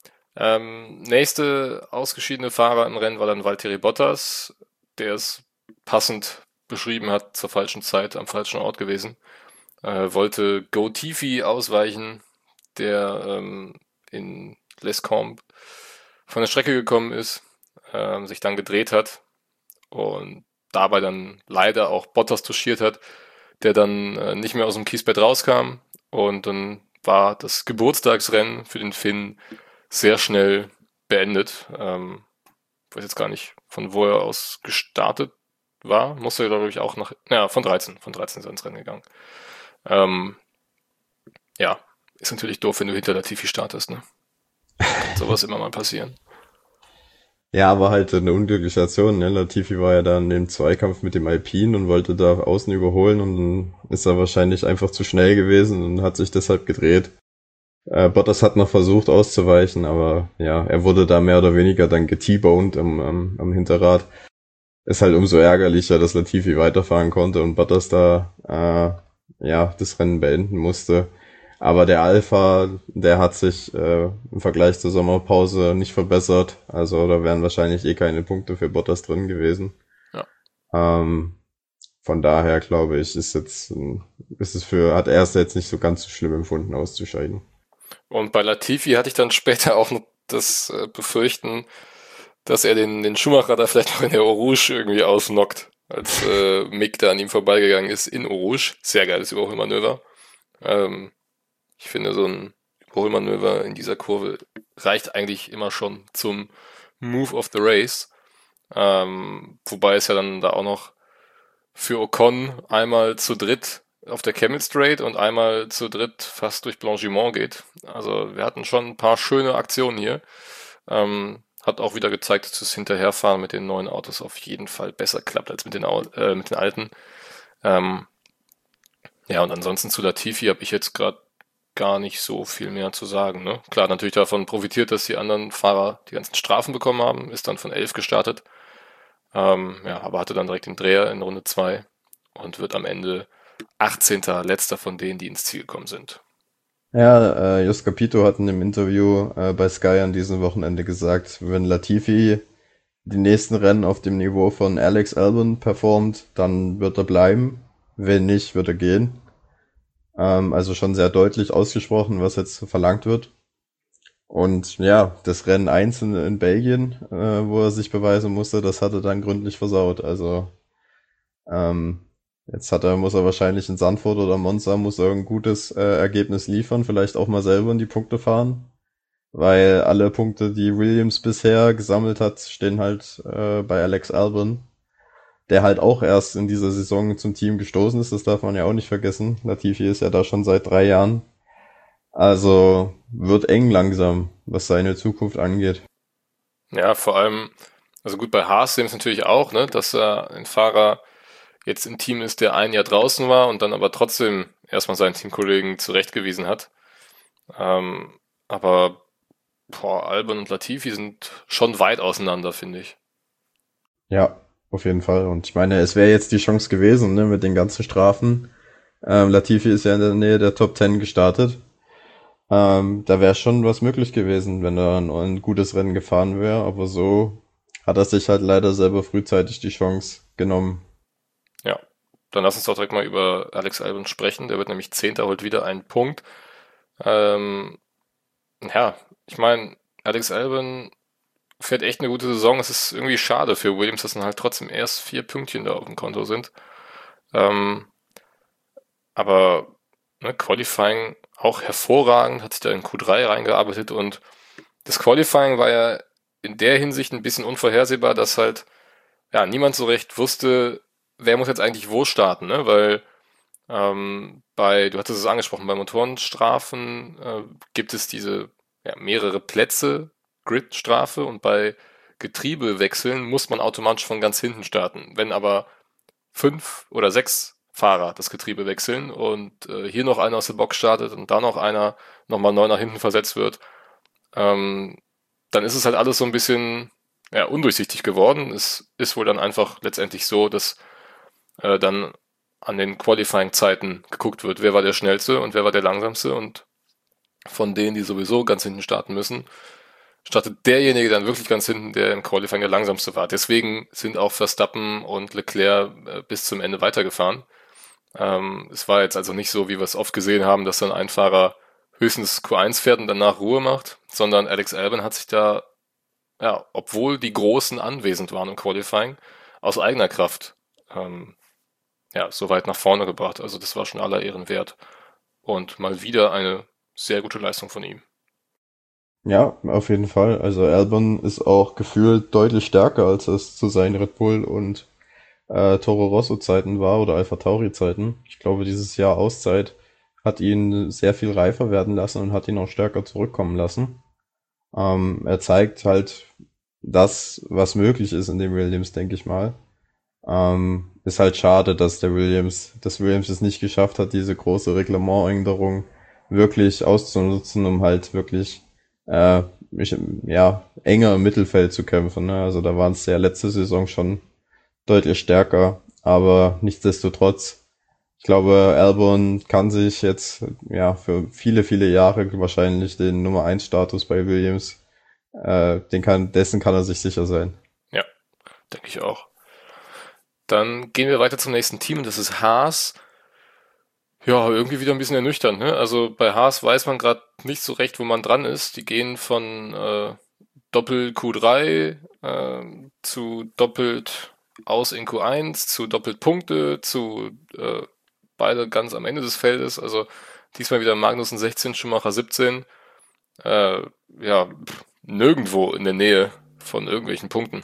Ähm, nächste ausgeschiedene Fahrer im Rennen war dann Valtteri Bottas, der es passend beschrieben hat, zur falschen Zeit am falschen Ort gewesen. Äh, wollte Go Tifi ausweichen, der ähm, in Les Combes von der Strecke gekommen ist, ähm, sich dann gedreht hat und dabei dann leider auch Bottas touchiert hat, der dann äh, nicht mehr aus dem Kiesbett rauskam, und dann war das Geburtstagsrennen für den Finn sehr schnell beendet. Ähm, ich weiß jetzt gar nicht, von wo er aus gestartet war. Musste er, glaube ich, auch nach, naja, von dreizehn, von dreizehn ist er ins Rennen gegangen. Ähm, ja, ist natürlich doof, wenn du hinter Latifi startest, ne? Kann sowas immer mal passieren. Ja, aber halt eine unglückliche Aktion, ne? Latifi war ja da in dem Zweikampf mit dem Alpine und wollte da außen überholen, und dann ist er wahrscheinlich einfach zu schnell gewesen und hat sich deshalb gedreht. Äh, Bottas hat noch versucht auszuweichen, aber ja, er wurde da mehr oder weniger dann get-boned am, am, am Hinterrad. Ist halt umso ärgerlicher, dass Latifi weiterfahren konnte und Bottas da äh, ja das Rennen beenden musste. Aber der Alpha, der hat sich äh, im Vergleich zur Sommerpause nicht verbessert. Also da wären wahrscheinlich eh keine Punkte für Bottas drin gewesen. Ja. Ähm, von daher glaube ich, ist jetzt ist es für hat er es jetzt nicht so ganz so schlimm empfunden, auszuscheiden. Und bei Latifi hatte ich dann später auch noch das äh, Befürchten, dass er den, den Schumacher da vielleicht noch in der Eau Rouge irgendwie ausnockt, als äh, Mick da an ihm vorbeigegangen ist in Eau Rouge. Sehr geiles Überholmanöver. Ähm, ich finde, so ein Überholmanöver in dieser Kurve reicht eigentlich immer schon zum Move of the Race. Ähm, wobei es ja dann da auch noch für Ocon einmal zu dritt auf der Camel Straight und einmal zu dritt fast durch Blanchiment geht. Also wir hatten schon ein paar schöne Aktionen hier. Ähm, hat auch wieder gezeigt, dass das Hinterherfahren mit den neuen Autos auf jeden Fall besser klappt als mit den, äh, mit den alten. Ähm, ja, und ansonsten zu Latifi habe ich jetzt gerade gar nicht so viel mehr zu sagen. Ne? Klar, natürlich davon profitiert, dass die anderen Fahrer die ganzen Strafen bekommen haben, ist dann von elf gestartet. Ähm, ja, aber hatte dann direkt den Dreher in Runde zwei und wird am Ende achtzehnter letzter von denen, die ins Ziel gekommen sind. Ja, äh, Jos Capito hat in einem Interview äh, bei Sky an diesem Wochenende gesagt, wenn Latifi die nächsten Rennen auf dem Niveau von Alex Albon performt, dann wird er bleiben. Wenn nicht, wird er gehen. Ähm, also schon sehr deutlich ausgesprochen, was jetzt verlangt wird. Und ja, das Rennen eins in, in Belgien, äh, wo er sich beweisen musste, das hat er dann gründlich versaut. Also ähm, jetzt hat er, muss er wahrscheinlich in Zandvoort oder Monza muss er ein gutes äh, Ergebnis liefern, vielleicht auch mal selber in die Punkte fahren. Weil alle Punkte, die Williams bisher gesammelt hat, stehen halt äh, bei Alex Albon, der halt auch erst in dieser Saison zum Team gestoßen ist, das darf man ja auch nicht vergessen. Latifi ist ja da schon seit drei Jahren. Also wird eng langsam, was seine Zukunft angeht. Ja, vor allem, also gut, bei Haas sehen wir es natürlich auch, ne, dass er ein Fahrer jetzt im Team ist, der ein Jahr draußen war und dann aber trotzdem erstmal seinen Teamkollegen zurechtgewiesen hat. Ähm, aber boah, Albon und Latifi sind schon weit auseinander, finde ich. Ja, auf jeden Fall. Und ich meine, es wäre jetzt die Chance gewesen, ne, mit den ganzen Strafen. Ähm, Latifi ist ja in der Nähe der Top Ten gestartet. Ähm, da wäre schon was möglich gewesen, wenn er ein, ein gutes Rennen gefahren wäre. Aber so hat er sich halt leider selber frühzeitig die Chance genommen. Ja, dann lass uns doch direkt mal über Alex Albon sprechen. Der wird nämlich Zehnter, holt wieder einen Punkt. Ähm, ja, ich meine, Alex Albon fährt echt eine gute Saison. Es ist irgendwie schade für Williams, dass dann halt trotzdem erst vier Pünktchen da auf dem Konto sind. Ähm, aber ne, Qualifying auch hervorragend, hat sich da in Q drei reingearbeitet, und das Qualifying war ja in der Hinsicht ein bisschen unvorhersehbar, dass halt ja niemand so recht wusste, wer muss jetzt eigentlich wo starten, ne? Weil ähm, bei, du hattest es angesprochen, bei Motorenstrafen äh, gibt es diese ja, mehrere Plätze Grid-Strafe, und bei Getriebewechseln muss man automatisch von ganz hinten starten. Wenn aber fünf oder sechs Fahrer das Getriebe wechseln und äh, hier noch einer aus der Box startet und da noch einer nochmal neu nach hinten versetzt wird, ähm, dann ist es halt alles so ein bisschen ja, undurchsichtig geworden. Es ist wohl dann einfach letztendlich so, dass äh, dann an den Qualifying-Zeiten geguckt wird, wer war der Schnellste und wer war der Langsamste, und von denen, die sowieso ganz hinten starten müssen, startet derjenige dann wirklich ganz hinten, der im Qualifying der Langsamste war. Deswegen sind auch Verstappen und Leclerc äh, bis zum Ende weitergefahren. Ähm, es war jetzt also nicht so, wie wir es oft gesehen haben, dass dann ein Fahrer höchstens Q eins fährt und danach Ruhe macht, sondern Alex Albon hat sich da, ja, obwohl die Großen anwesend waren im Qualifying, aus eigener Kraft ähm, ja, so weit nach vorne gebracht. Also das war schon aller Ehren wert. Und mal wieder eine sehr gute Leistung von ihm. Ja, auf jeden Fall. Also Albon ist auch gefühlt deutlich stärker, als es zu seinen Red Bull und äh, Toro Rosso Zeiten war oder Alpha Tauri Zeiten. Ich glaube, dieses Jahr Auszeit hat ihn sehr viel reifer werden lassen und hat ihn auch stärker zurückkommen lassen. Ähm, er zeigt halt das, was möglich ist in dem Williams, denke ich mal. Ähm, ist halt schade, dass der Williams, dass Williams es nicht geschafft hat, diese große Reglementänderung wirklich auszunutzen, um halt wirklich äh, mich, ja, enger im Mittelfeld zu kämpfen. Ne? Also da waren es ja letzte Saison schon deutlich stärker, aber nichtsdestotrotz, ich glaube, Albon kann sich jetzt ja für viele, viele Jahre wahrscheinlich den Nummer eins Status bei Williams, äh, den kann, dessen kann er sich sicher sein. Ja, denke ich auch. Dann gehen wir weiter zum nächsten Team, und das ist Haas. Ja, irgendwie wieder ein bisschen ernüchternd, ne? Also bei Haas weiß man gerade nicht so recht, wo man dran ist. Die gehen von äh, Doppel Q drei äh, zu doppelt aus in Q eins, zu doppelt Punkte, zu äh, beide ganz am Ende des Feldes. Also diesmal wieder Magnussen sechzehn, Schumacher siebzehn. Äh, ja, pff, nirgendwo in der Nähe von irgendwelchen Punkten.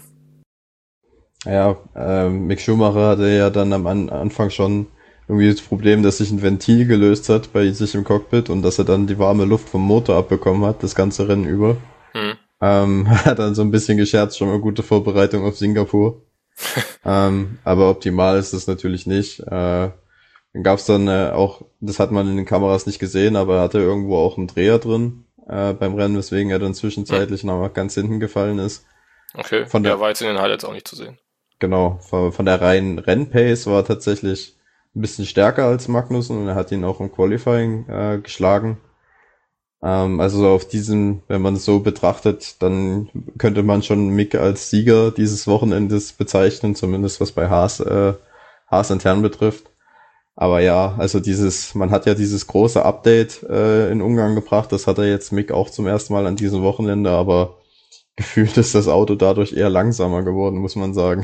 Ja, ähm, Mick Schumacher hatte ja dann am An Anfang schon irgendwie das Problem, dass sich ein Ventil gelöst hat bei sich im Cockpit und dass er dann die warme Luft vom Motor abbekommen hat, das ganze Rennen über. Hm. Ähm, hat dann so ein bisschen gescherzt, schon mal gute Vorbereitung auf Singapur. ähm, aber optimal ist das natürlich nicht. Äh, dann gab's dann äh, auch, das hat man in den Kameras nicht gesehen, aber er hatte irgendwo auch einen Dreher drin äh, beim Rennen, weswegen er dann zwischenzeitlich hm. noch ganz hinten gefallen ist. Okay, von der, ja, war jetzt in den Highlights auch nicht zu sehen. Genau, von, von der reinen Rennpace war er tatsächlich ein bisschen stärker als Magnussen und er hat ihn auch im Qualifying äh, geschlagen. Ähm, also auf diesem, wenn man es so betrachtet, dann könnte man schon Mick als Sieger dieses Wochenendes bezeichnen, zumindest was bei Haas, äh, Haas intern betrifft. Aber ja, also dieses, man hat ja dieses große Update äh, in Ungarn gebracht, das hat er jetzt Mick auch zum ersten Mal an diesem Wochenende, aber gefühlt ist das Auto dadurch eher langsamer geworden, muss man sagen.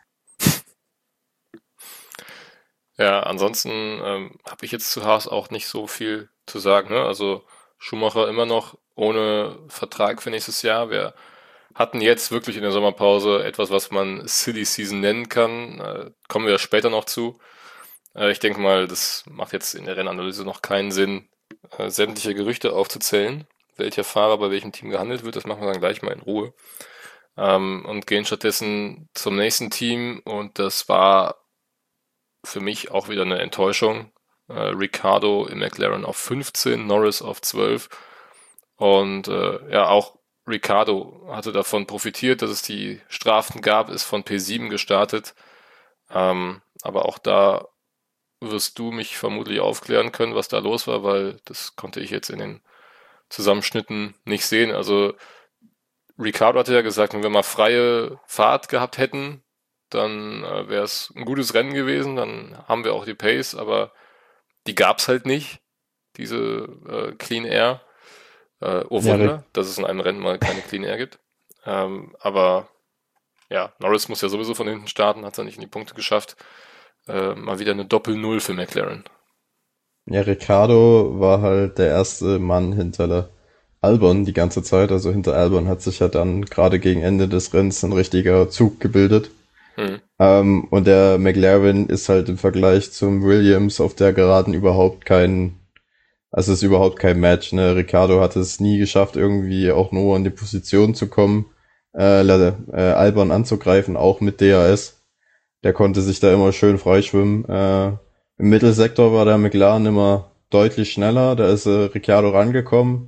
Ja, ansonsten ähm, habe ich jetzt zu Haas auch nicht so viel zu sagen. Ne? Also Schumacher immer noch ohne Vertrag für nächstes Jahr. Wir hatten jetzt wirklich in der Sommerpause etwas, was man Silly Season nennen kann. Äh, kommen wir später noch zu. Äh, ich denke mal, das macht jetzt in der Rennanalyse noch keinen Sinn, äh, sämtliche Gerüchte aufzuzählen, welcher Fahrer bei welchem Team gehandelt wird. Das machen wir dann gleich mal in Ruhe. Ähm, und gehen stattdessen zum nächsten Team, und das war für mich auch wieder eine Enttäuschung. Äh, Ricciardo im McLaren auf fünfzehn, Norris auf zwölf. Und äh, ja, auch Ricciardo hatte davon profitiert, dass es die Strafen gab, ist von P sieben gestartet. Ähm, aber auch da wirst du mich vermutlich aufklären können, was da los war, weil das konnte ich jetzt in den Zusammenschnitten nicht sehen. Also Ricciardo hatte ja gesagt, wenn wir mal freie Fahrt gehabt hätten, dann äh, wäre es ein gutes Rennen gewesen, dann haben wir auch die Pace, aber die gab's halt nicht, diese äh, Clean Air. Äh, oh Wunder, ja, dass es in einem Rennen mal keine Clean Air gibt. Ähm, aber ja, Norris muss ja sowieso von hinten starten, hat es ja nicht in die Punkte geschafft. Äh, mal wieder eine Doppel-Null für McLaren. Ja, Ricciardo war halt der erste Mann hinter Albon die ganze Zeit. Also hinter Albon hat sich ja dann gerade gegen Ende des Rennens ein richtiger Zug gebildet. Hm. Ähm, und der McLaren ist halt im Vergleich zum Williams auf der Geraden überhaupt kein, also ist überhaupt kein Match. Ne? Ricciardo hat es nie geschafft, irgendwie auch nur in die Position zu kommen, äh, äh, Albon anzugreifen, auch mit D R S. Der konnte sich da immer schön freischwimmen. Äh, Im Mittelsektor war der McLaren immer deutlich schneller. Da ist äh, Ricciardo rangekommen,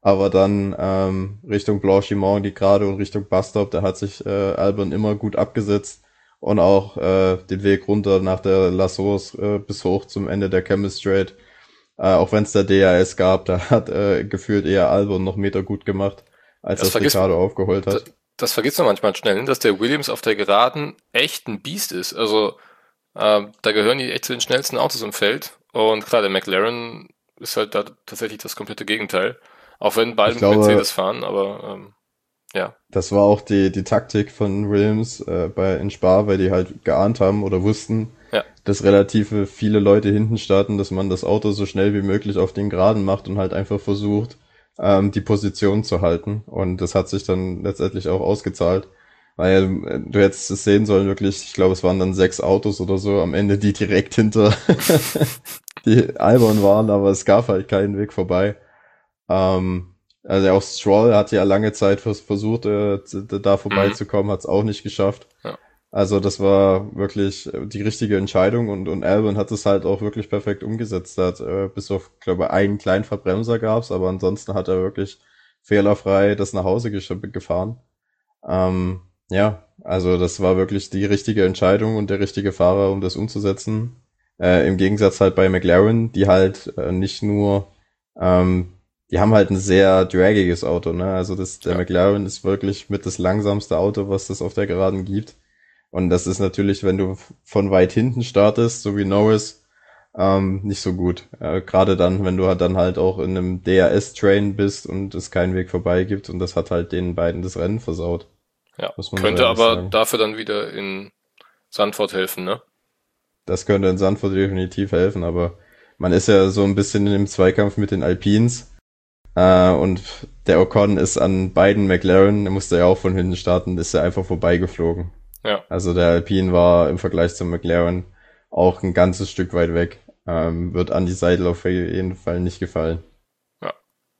Aber dann ähm, Richtung Blanchiment, die Gerade und Richtung Bustop, da hat sich äh, Albon immer gut abgesetzt und auch äh, den Weg runter nach der La Source äh, bis hoch zum Ende der Camel Straight. Äh, auch wenn es da D R S gab, da hat äh, gefühlt eher Albon noch Meter gut gemacht, als Das das vergisst, Ricciardo aufgeholt das, hat. das vergisst man manchmal schnell, ne, dass der Williams auf der Geraden echt ein Biest ist. Also ähm, da gehören die echt zu den schnellsten Autos im Feld. Und klar, der McLaren ist halt da tatsächlich das komplette Gegenteil. Auch wenn beide Ich mit Mercedes glaube, fahren, aber ähm, ja, das war auch die, die Taktik von Williams äh, bei in Spa, weil die halt geahnt haben oder wussten, ja, dass relativ viele Leute hinten starten, dass man das Auto so schnell wie möglich auf den Geraden macht und halt einfach versucht, ähm, die Position zu halten. Und das hat sich dann letztendlich auch ausgezahlt. Weil äh, du hättest es sehen sollen, wirklich, ich glaube, es waren dann sechs Autos oder so am Ende, die direkt hinter die Albon waren, aber es gab halt keinen Weg vorbei. Ähm, also auch Stroll hat ja lange Zeit vers versucht, äh, da mhm, vorbeizukommen, hat es auch nicht geschafft. ja, Also das war wirklich die richtige Entscheidung und, und Albon hat es halt auch wirklich perfekt umgesetzt. Er hat äh, bis auf, glaube ich, einen kleinen Verbremser gab's, aber ansonsten hat er wirklich fehlerfrei das nach Hause gesch- gefahren. Ähm, ja, also das war wirklich die richtige Entscheidung und der richtige Fahrer, um das umzusetzen. Äh, im Gegensatz halt bei McLaren, die halt äh, nicht nur, ähm, die haben halt ein sehr draggiges Auto, ne? Also das, der ja. McLaren ist wirklich mit das langsamste Auto, was es auf der Geraden gibt. Und das ist natürlich, wenn du von weit hinten startest, so wie Norris, ähm, nicht so gut. Äh, Gerade dann, wenn du halt dann halt auch in einem D R S-Train bist und es keinen Weg vorbei gibt und das hat halt den beiden das Rennen versaut, Ja, muss man so könnte ehrlich aber sagen. dafür dann wieder in Sandford helfen, ne? Das könnte in Zandvoort definitiv helfen, aber man ist ja so ein bisschen in dem Zweikampf mit den Alpines. Äh, und der Ocon ist an beiden McLaren, der musste ja auch von hinten starten, ist ja einfach vorbeigeflogen. Ja, Also der Alpine war im Vergleich zum McLaren auch ein ganzes Stück weit weg. Ähm, wird Andy Seidel auf jeden Fall nicht gefallen. ja.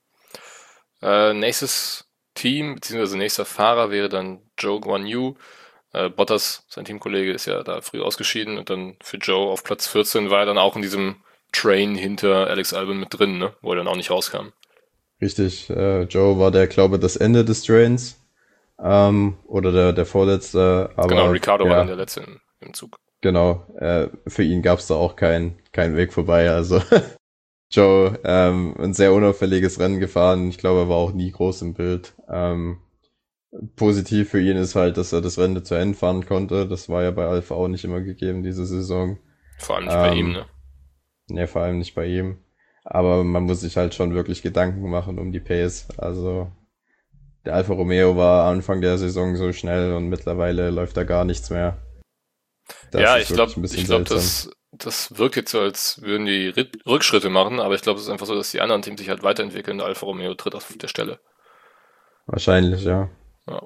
Äh, nächstes Team, beziehungsweise nächster Fahrer wäre dann Zhou Guanyu. Äh, Bottas, sein Teamkollege, ist ja da früh ausgeschieden und dann für Zhou auf Platz vierzehn war er dann auch in diesem Train hinter Alex Albon mit drin, ne? Wo er dann auch nicht rauskam. Richtig, äh, Joe war der, glaube das Ende des Trains. Ähm, oder der, der vorletzte, Genau, aber Ricardo war dann ja, der Letzte im, im Zug. genau. Äh, für ihn gab's da auch keinen keinen Weg vorbei. Also Joe, ähm, ein sehr unauffälliges Rennen gefahren. Ich glaube, er war auch nie groß im Bild. Ähm, positiv für ihn ist halt, dass er das Rennen zu Ende fahren konnte. Das war ja bei Alpha auch nicht immer gegeben diese Saison. Vor allem nicht bei ihm, Ähm, ne? ne, vor allem nicht bei ihm. Aber man muss sich halt schon wirklich Gedanken machen um die Pace. Also der Alfa Romeo war Anfang der Saison so schnell und mittlerweile läuft da gar nichts mehr. Das Ja, ist ich glaube, wirklich ein ich bisschen glaube, seltsam. das, das wirkt jetzt so, als würden die Ritt- Rückschritte machen, aber ich glaube, es ist einfach so, dass die anderen Teams sich halt weiterentwickeln. Der Alfa Romeo tritt auf der Stelle. Wahrscheinlich, ja. Ja.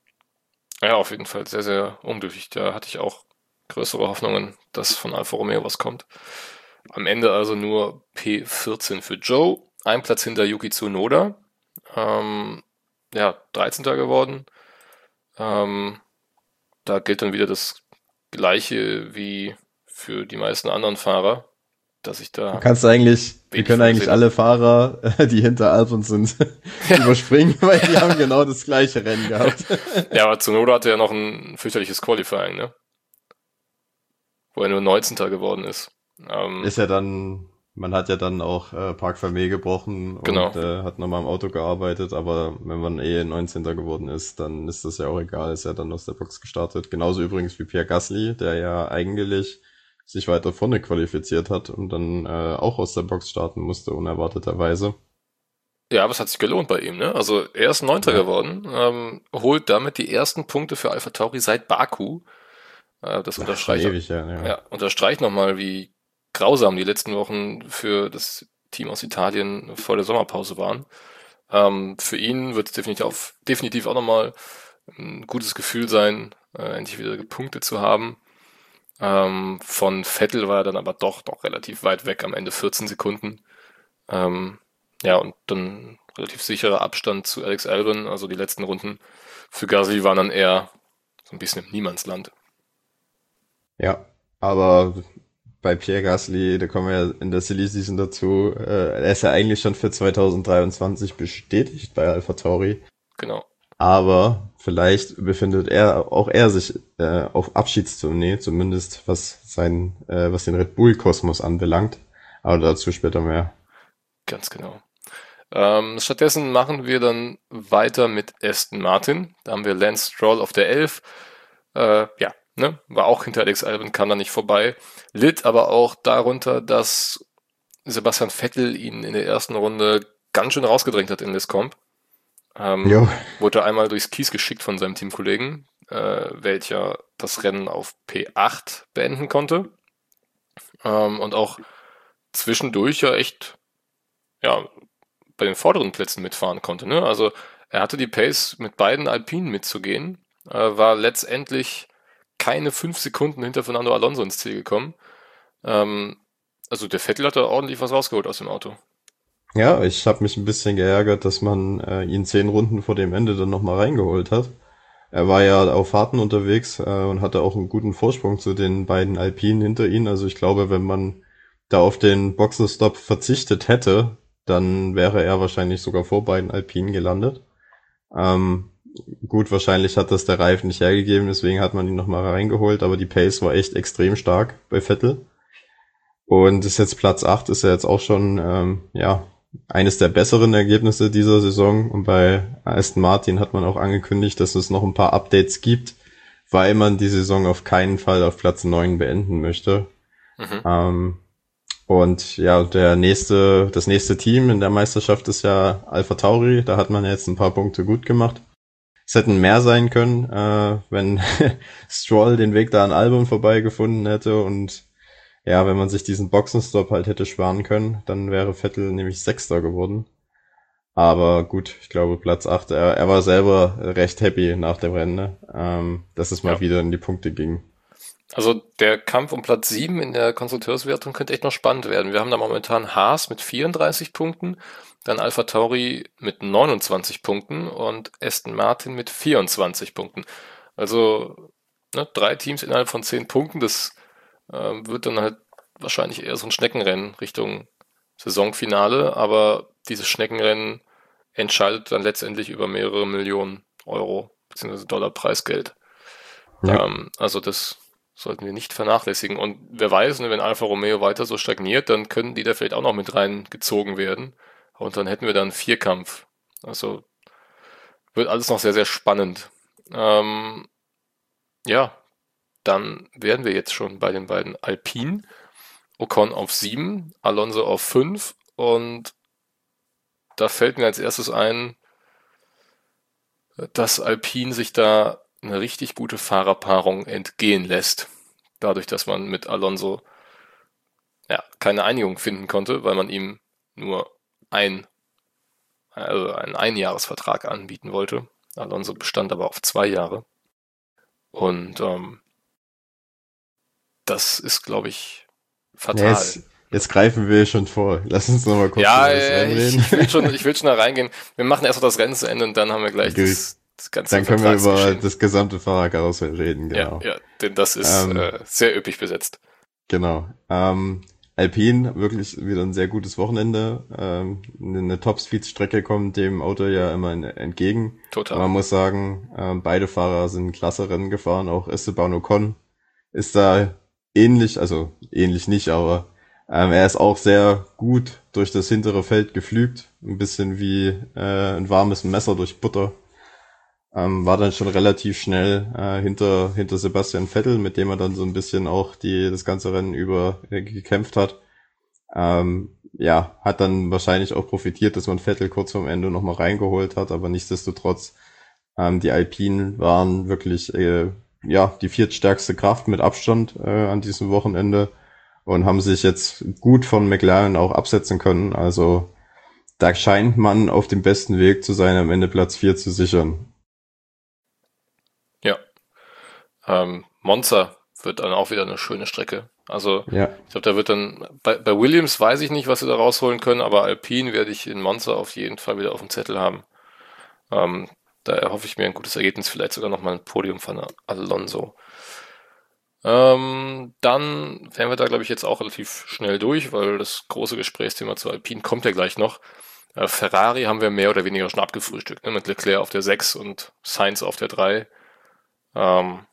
Ja, auf jeden Fall sehr, sehr unglücklich. Da hatte ich auch größere Hoffnungen, dass von Alfa Romeo was kommt. Am Ende also nur P vierzehn für Joe, ein Platz hinter Yuki Tsunoda. Ähm, ja, dreizehnter geworden. Ähm, da gilt dann wieder das Gleiche wie für die meisten anderen Fahrer, dass ich Du da kannst eigentlich, wir wenig können von eigentlich gesehen habe. alle Fahrer, die hinter Albon sind, überspringen, weil die haben genau das gleiche Rennen gehabt. Ja, aber Tsunoda hatte ja noch ein fürchterliches Qualifying, ne? Wo er nur neunzehnter geworden ist. Ähm, Ist ja dann, man hat ja dann auch äh, Park Fermé gebrochen genau. und äh, hat nochmal im Auto gearbeitet, aber wenn man eh neunzehnter geworden ist, dann ist das ja auch egal, ist ja dann aus der Box gestartet. Genauso übrigens wie Pierre Gasly, der ja eigentlich sich weiter vorne qualifiziert hat und dann äh, auch aus der Box starten musste, unerwarteterweise. Ja, aber es hat sich gelohnt bei ihm, ne? Also er ist Neunter Ja, geworden, ähm, holt damit die ersten Punkte für AlphaTauri seit Baku. Äh, das ach, schon unterstreicht, ewig, ja, ja. ja, unterstreicht nochmal, wie grausam die letzten Wochen für das Team aus Italien vor der Sommerpause waren. Ähm, für ihn wird es definitiv, definitiv auch nochmal ein gutes Gefühl sein, äh, endlich wieder gepunktet zu haben. Ähm, von Vettel war er dann aber doch noch relativ weit weg, am Ende vierzehn Sekunden. Ähm, ja, und dann relativ sicherer Abstand zu Alex Albon, also die letzten Runden für Gasly waren dann eher so ein bisschen im Niemandsland. Ja, aber bei Pierre Gasly, da kommen wir ja in der Silly Season dazu, äh, er ist ja eigentlich schon für zwanzig dreiundzwanzig bestätigt bei AlphaTauri. Genau. Aber vielleicht befindet er, auch er sich äh, auf Abschiedstournee, zumindest was sein, äh, was den Red Bull Kosmos anbelangt. Aber dazu später mehr. Ganz genau. Ähm, stattdessen machen wir dann weiter mit Aston Martin. Da haben wir Lance Stroll auf der elf. Äh, ja, ne, war auch hinter Alex Albon, kam da nicht vorbei. Litt aber auch darunter, dass Sebastian Vettel ihn in der ersten Runde ganz schön rausgedrängt hat in Liscombe. Ähm, Jo. wurde einmal durchs Kies geschickt von seinem Teamkollegen, äh, welcher das Rennen auf P acht beenden konnte. Ähm, und auch zwischendurch ja echt, ja, bei den vorderen Plätzen mitfahren konnte. Ne? Also er hatte die Pace, mit beiden Alpinen mitzugehen, äh, war letztendlich keine fünf Sekunden hinter Fernando Alonso ins Ziel gekommen. Ähm, also der Vettel hat da ordentlich was rausgeholt aus dem Auto. Ja, ich habe mich ein bisschen geärgert, dass man äh, ihn zehn Runden vor dem Ende dann nochmal reingeholt hat. Er war ja auf Fahrten unterwegs äh, und hatte auch einen guten Vorsprung zu den beiden Alpinen hinter ihm. Also ich glaube, wenn man da auf den Boxenstopp verzichtet hätte, dann wäre er wahrscheinlich sogar vor beiden Alpinen gelandet. Ähm, gut, wahrscheinlich hat das der Reifen nicht hergegeben, deswegen hat man ihn nochmal reingeholt, aber die Pace war echt extrem stark bei Vettel. Und ist jetzt Platz acht, ist ja jetzt auch schon, ähm, ja, eines der besseren Ergebnisse dieser Saison. Und bei Aston Martin hat man auch angekündigt, dass es noch ein paar Updates gibt, weil man die Saison auf keinen Fall auf Platz neun beenden möchte. Mhm. Ähm, und ja, der nächste, das nächste Team in der Meisterschaft ist ja AlphaTauri. Da hat man jetzt ein paar Punkte gut gemacht. Es hätten mehr sein können, äh, wenn Stroll den Weg da an Albon vorbeigefunden hätte und ja, wenn man sich diesen Boxenstopp halt hätte sparen können, dann wäre Vettel nämlich Sechster geworden. Aber gut, ich glaube Platz acht. Er, er war selber recht happy nach dem Rennen, ne? ähm, dass es mal Ja. wieder in die Punkte ging. Also der Kampf um Platz sieben in der Konstrukteurswertung könnte echt noch spannend werden. Wir haben da momentan Haas mit vierunddreißig Punkten, dann AlphaTauri mit neunundzwanzig Punkten und Aston Martin mit vierundzwanzig Punkten. Also ne, drei Teams innerhalb von zehn Punkten, das ähm, wird dann halt wahrscheinlich eher so ein Schneckenrennen Richtung Saisonfinale, aber dieses Schneckenrennen entscheidet dann letztendlich über mehrere Millionen Euro bzw. Dollar Preisgeld. Ja. Ähm, also das sollten wir nicht vernachlässigen. Und wer weiß, ne, wenn Alfa Romeo weiter so stagniert, dann können die da vielleicht auch noch mit reingezogen werden. Und dann hätten wir dann einen Vierkampf. Also wird alles noch sehr, sehr spannend. Ähm, ja, dann wären wir jetzt schon bei den beiden Alpinen. Ocon auf sieben, Alonso auf fünf. Und da fällt mir als erstes ein, dass Alpine sich da eine richtig gute Fahrerpaarung entgehen lässt. Dadurch, dass man mit Alonso ja, keine Einigung finden konnte, weil man ihm nur ein, also einen Einjahresvertrag anbieten wollte. Alonso bestand aber auf zwei Jahre. Und ähm, das ist, glaube ich, fatal. Nee, jetzt, jetzt greifen wir schon vor. Lass uns noch mal kurz ja, über das äh, Rennen ich, reden. ich, will schon, ich will schon da reingehen. Wir machen erst mal das Rennen zu Ende und dann haben wir gleich Gut. das, das ganze Dann können wir über Vertragsgeschehen. das gesamte Fahrerkarussell reden, genau. Ja, ja, denn das ist Ähm, äh, sehr üppig besetzt. Genau. Ähm, Alpine, wirklich wieder ein sehr gutes Wochenende. Ähm, eine Top-Speed-Strecke kommt dem Auto ja immer in, entgegen. Total. Aber man muss sagen, ähm, beide Fahrer sind klasse Rennen gefahren. Auch Esteban Ocon ist da ähnlich, also ähnlich nicht, aber ähm, er ist auch sehr gut durch das hintere Feld geflügt. Ein bisschen wie äh, ein warmes Messer durch Butter. Ähm, war dann schon relativ schnell äh, hinter hinter Sebastian Vettel, mit dem er dann so ein bisschen auch die das ganze Rennen über äh, gekämpft hat. Ähm, ja, hat dann wahrscheinlich auch profitiert, dass man Vettel kurz vorm Ende nochmal reingeholt hat, aber nichtsdestotrotz, ähm, die Alpinen waren wirklich äh, ja die viertstärkste Kraft mit Abstand äh, an diesem Wochenende und haben sich jetzt gut von McLaren auch absetzen können. Also da scheint man auf dem besten Weg zu sein, am Ende Platz vier zu sichern. Ja. Ähm, Monza wird dann auch wieder eine schöne Strecke. Also Ja. ich glaube, da wird dann, bei, bei Williams weiß ich nicht, was sie da rausholen können, aber Alpine werde ich in Monza auf jeden Fall wieder auf dem Zettel haben. Ähm, da erhoffe ich mir ein gutes Ergebnis, vielleicht sogar nochmal ein Podium von Alonso. Ähm, dann wären wir da, glaube ich, jetzt auch relativ schnell durch, weil das große Gesprächsthema zu Alpine kommt ja gleich noch. Äh, Ferrari haben wir mehr oder weniger schon abgefrühstückt, ne? Mit Leclerc auf der sechs und Sainz auf der drei. Ähm,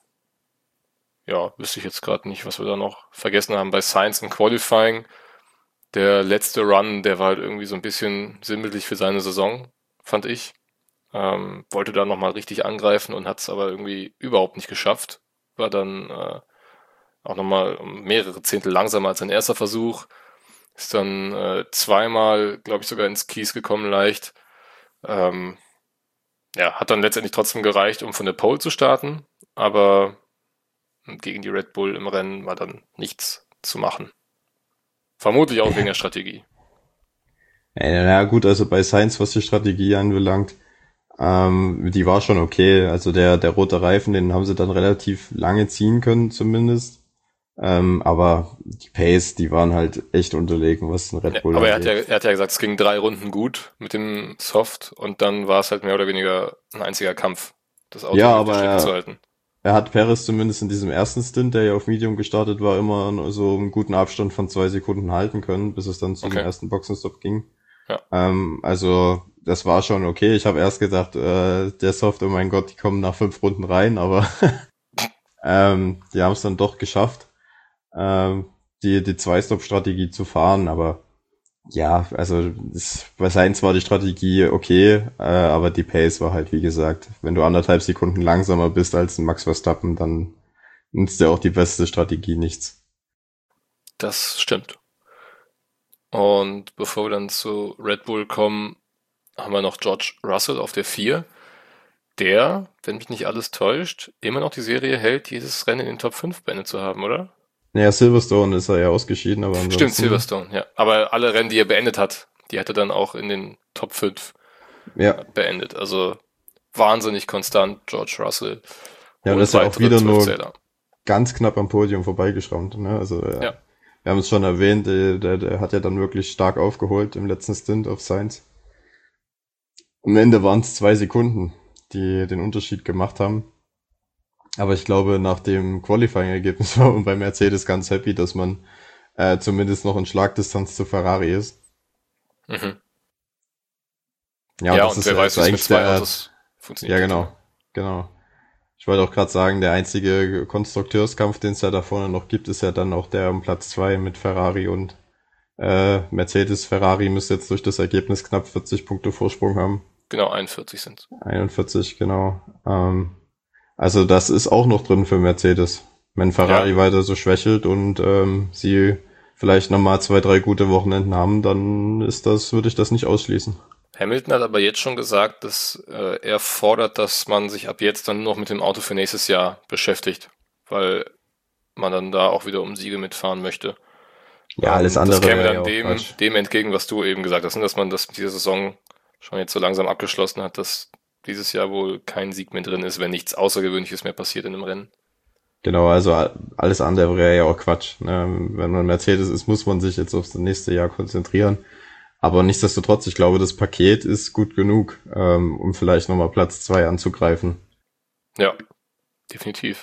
ja, wüsste ich jetzt gerade nicht, was wir da noch vergessen haben. Bei Sainz im Qualifying, der letzte Run, der war halt irgendwie so ein bisschen sinnbildlich für seine Saison, fand ich. Ähm, wollte da nochmal richtig angreifen und hat es aber irgendwie überhaupt nicht geschafft. War dann äh, auch nochmal um mehrere Zehntel langsamer als sein erster Versuch. Ist dann äh, zweimal, glaube ich, sogar ins Kies gekommen leicht. Ähm, ja, hat dann letztendlich trotzdem gereicht, um von der Pole zu starten, aber gegen die Red Bull im Rennen war dann nichts zu machen. Vermutlich auch wegen der Strategie. Ja, na gut, also bei Sainz, was die Strategie anbelangt, ähm, die war schon okay. Also der, der rote Reifen, den haben sie dann relativ lange ziehen können zumindest. Ähm, aber die Pace, die waren halt echt unterlegen, was den Red Bull Ja, aber er hat, angeht. ja, er hat ja gesagt, es ging drei Runden gut mit dem Soft und dann war es halt mehr oder weniger ein einziger Kampf, das Auto Ja, auf der aber Strecke zu er, halten. er hat Perez zumindest in diesem ersten Stint, der ja auf Medium gestartet war, immer so einen guten Abstand von zwei Sekunden halten können, bis es dann zu dem Okay, ersten Boxenstopp ging. ja. Ähm, also das war schon okay. Ich habe erst gedacht, äh, der Soft, oh mein Gott, die kommen nach fünf Runden rein, aber ähm, die haben es dann doch geschafft, ähm, die die Zwei-Stop-Strategie zu fahren. Aber ja, also das, bei Sainz war die Strategie okay, äh, aber die Pace war halt, wie gesagt, wenn du anderthalb Sekunden langsamer bist als ein Max Verstappen, dann nützt dir auch die beste Strategie nichts. Das stimmt. Und bevor wir dann zu Red Bull kommen, haben wir noch George Russell auf der vier, der, wenn mich nicht alles täuscht, immer noch die Serie hält, dieses Rennen in den Top fünf beendet zu haben, oder? Naja, Silverstone ist er ja ausgeschieden, aber Stimmt, ansonsten, Silverstone, ja. Aber alle Rennen, die er beendet hat, die hat er dann auch in den Top fünf ja. beendet. Also wahnsinnig konstant, George Russell. Ja, und Holt das ist ja auch weitere wieder nur zwölf Zähler. ganz knapp am Podium vorbeigeschrammt, ne? Also ja, Ja, wir haben es schon erwähnt, der, der, der hat ja dann wirklich stark aufgeholt im letzten Stint auf Sainz. Am Ende waren es zwei Sekunden, die den Unterschied gemacht haben. Aber ich glaube, nach dem Qualifying-Ergebnis war man bei Mercedes ganz happy, dass man äh, zumindest noch in Schlagdistanz zu Ferrari ist. mhm. Ja, und Ja, das und ist wer ja weiß, jetzt wie es mit eigentlich zwei der, Autos ja funktioniert hätte, ne? genau, genau. Ich wollte auch gerade sagen, der einzige Konstrukteurskampf, den es ja da vorne noch gibt, ist ja dann auch der um Platz zwei mit Ferrari und äh, Mercedes. Ferrari müsste jetzt durch das Ergebnis knapp vierzig Punkte Vorsprung haben. Genau, einundvierzig sind. einundvierzig, genau. Ähm, also das ist auch noch drin für Mercedes. Wenn Ferrari Ja, weiter so schwächelt und ähm, sie vielleicht nochmal zwei, drei gute Wochenenden haben, dann ist das, würde ich das nicht ausschließen. Hamilton hat aber jetzt schon gesagt, dass äh, er fordert, dass man sich ab jetzt dann nur noch mit dem Auto für nächstes Jahr beschäftigt, weil man dann da auch wieder um Siege mitfahren möchte. Ja, alles Ähm, das andere käme wäre dann ja auch dem, Quatsch. dem entgegen, was du eben gesagt hast, ne? Dass man das mit dieser Saison schon jetzt so langsam abgeschlossen hat, dass dieses Jahr wohl kein Sieg mehr drin ist, wenn nichts Außergewöhnliches mehr passiert in einem Rennen. Genau, also a- alles andere wäre ja auch Quatsch. Ne? Wenn man Mercedes ist, muss man sich jetzt aufs nächste Jahr konzentrieren. Aber nichtsdestotrotz, ich glaube, das Paket ist gut genug, ähm, um vielleicht nochmal Platz zwei anzugreifen. Ja, definitiv.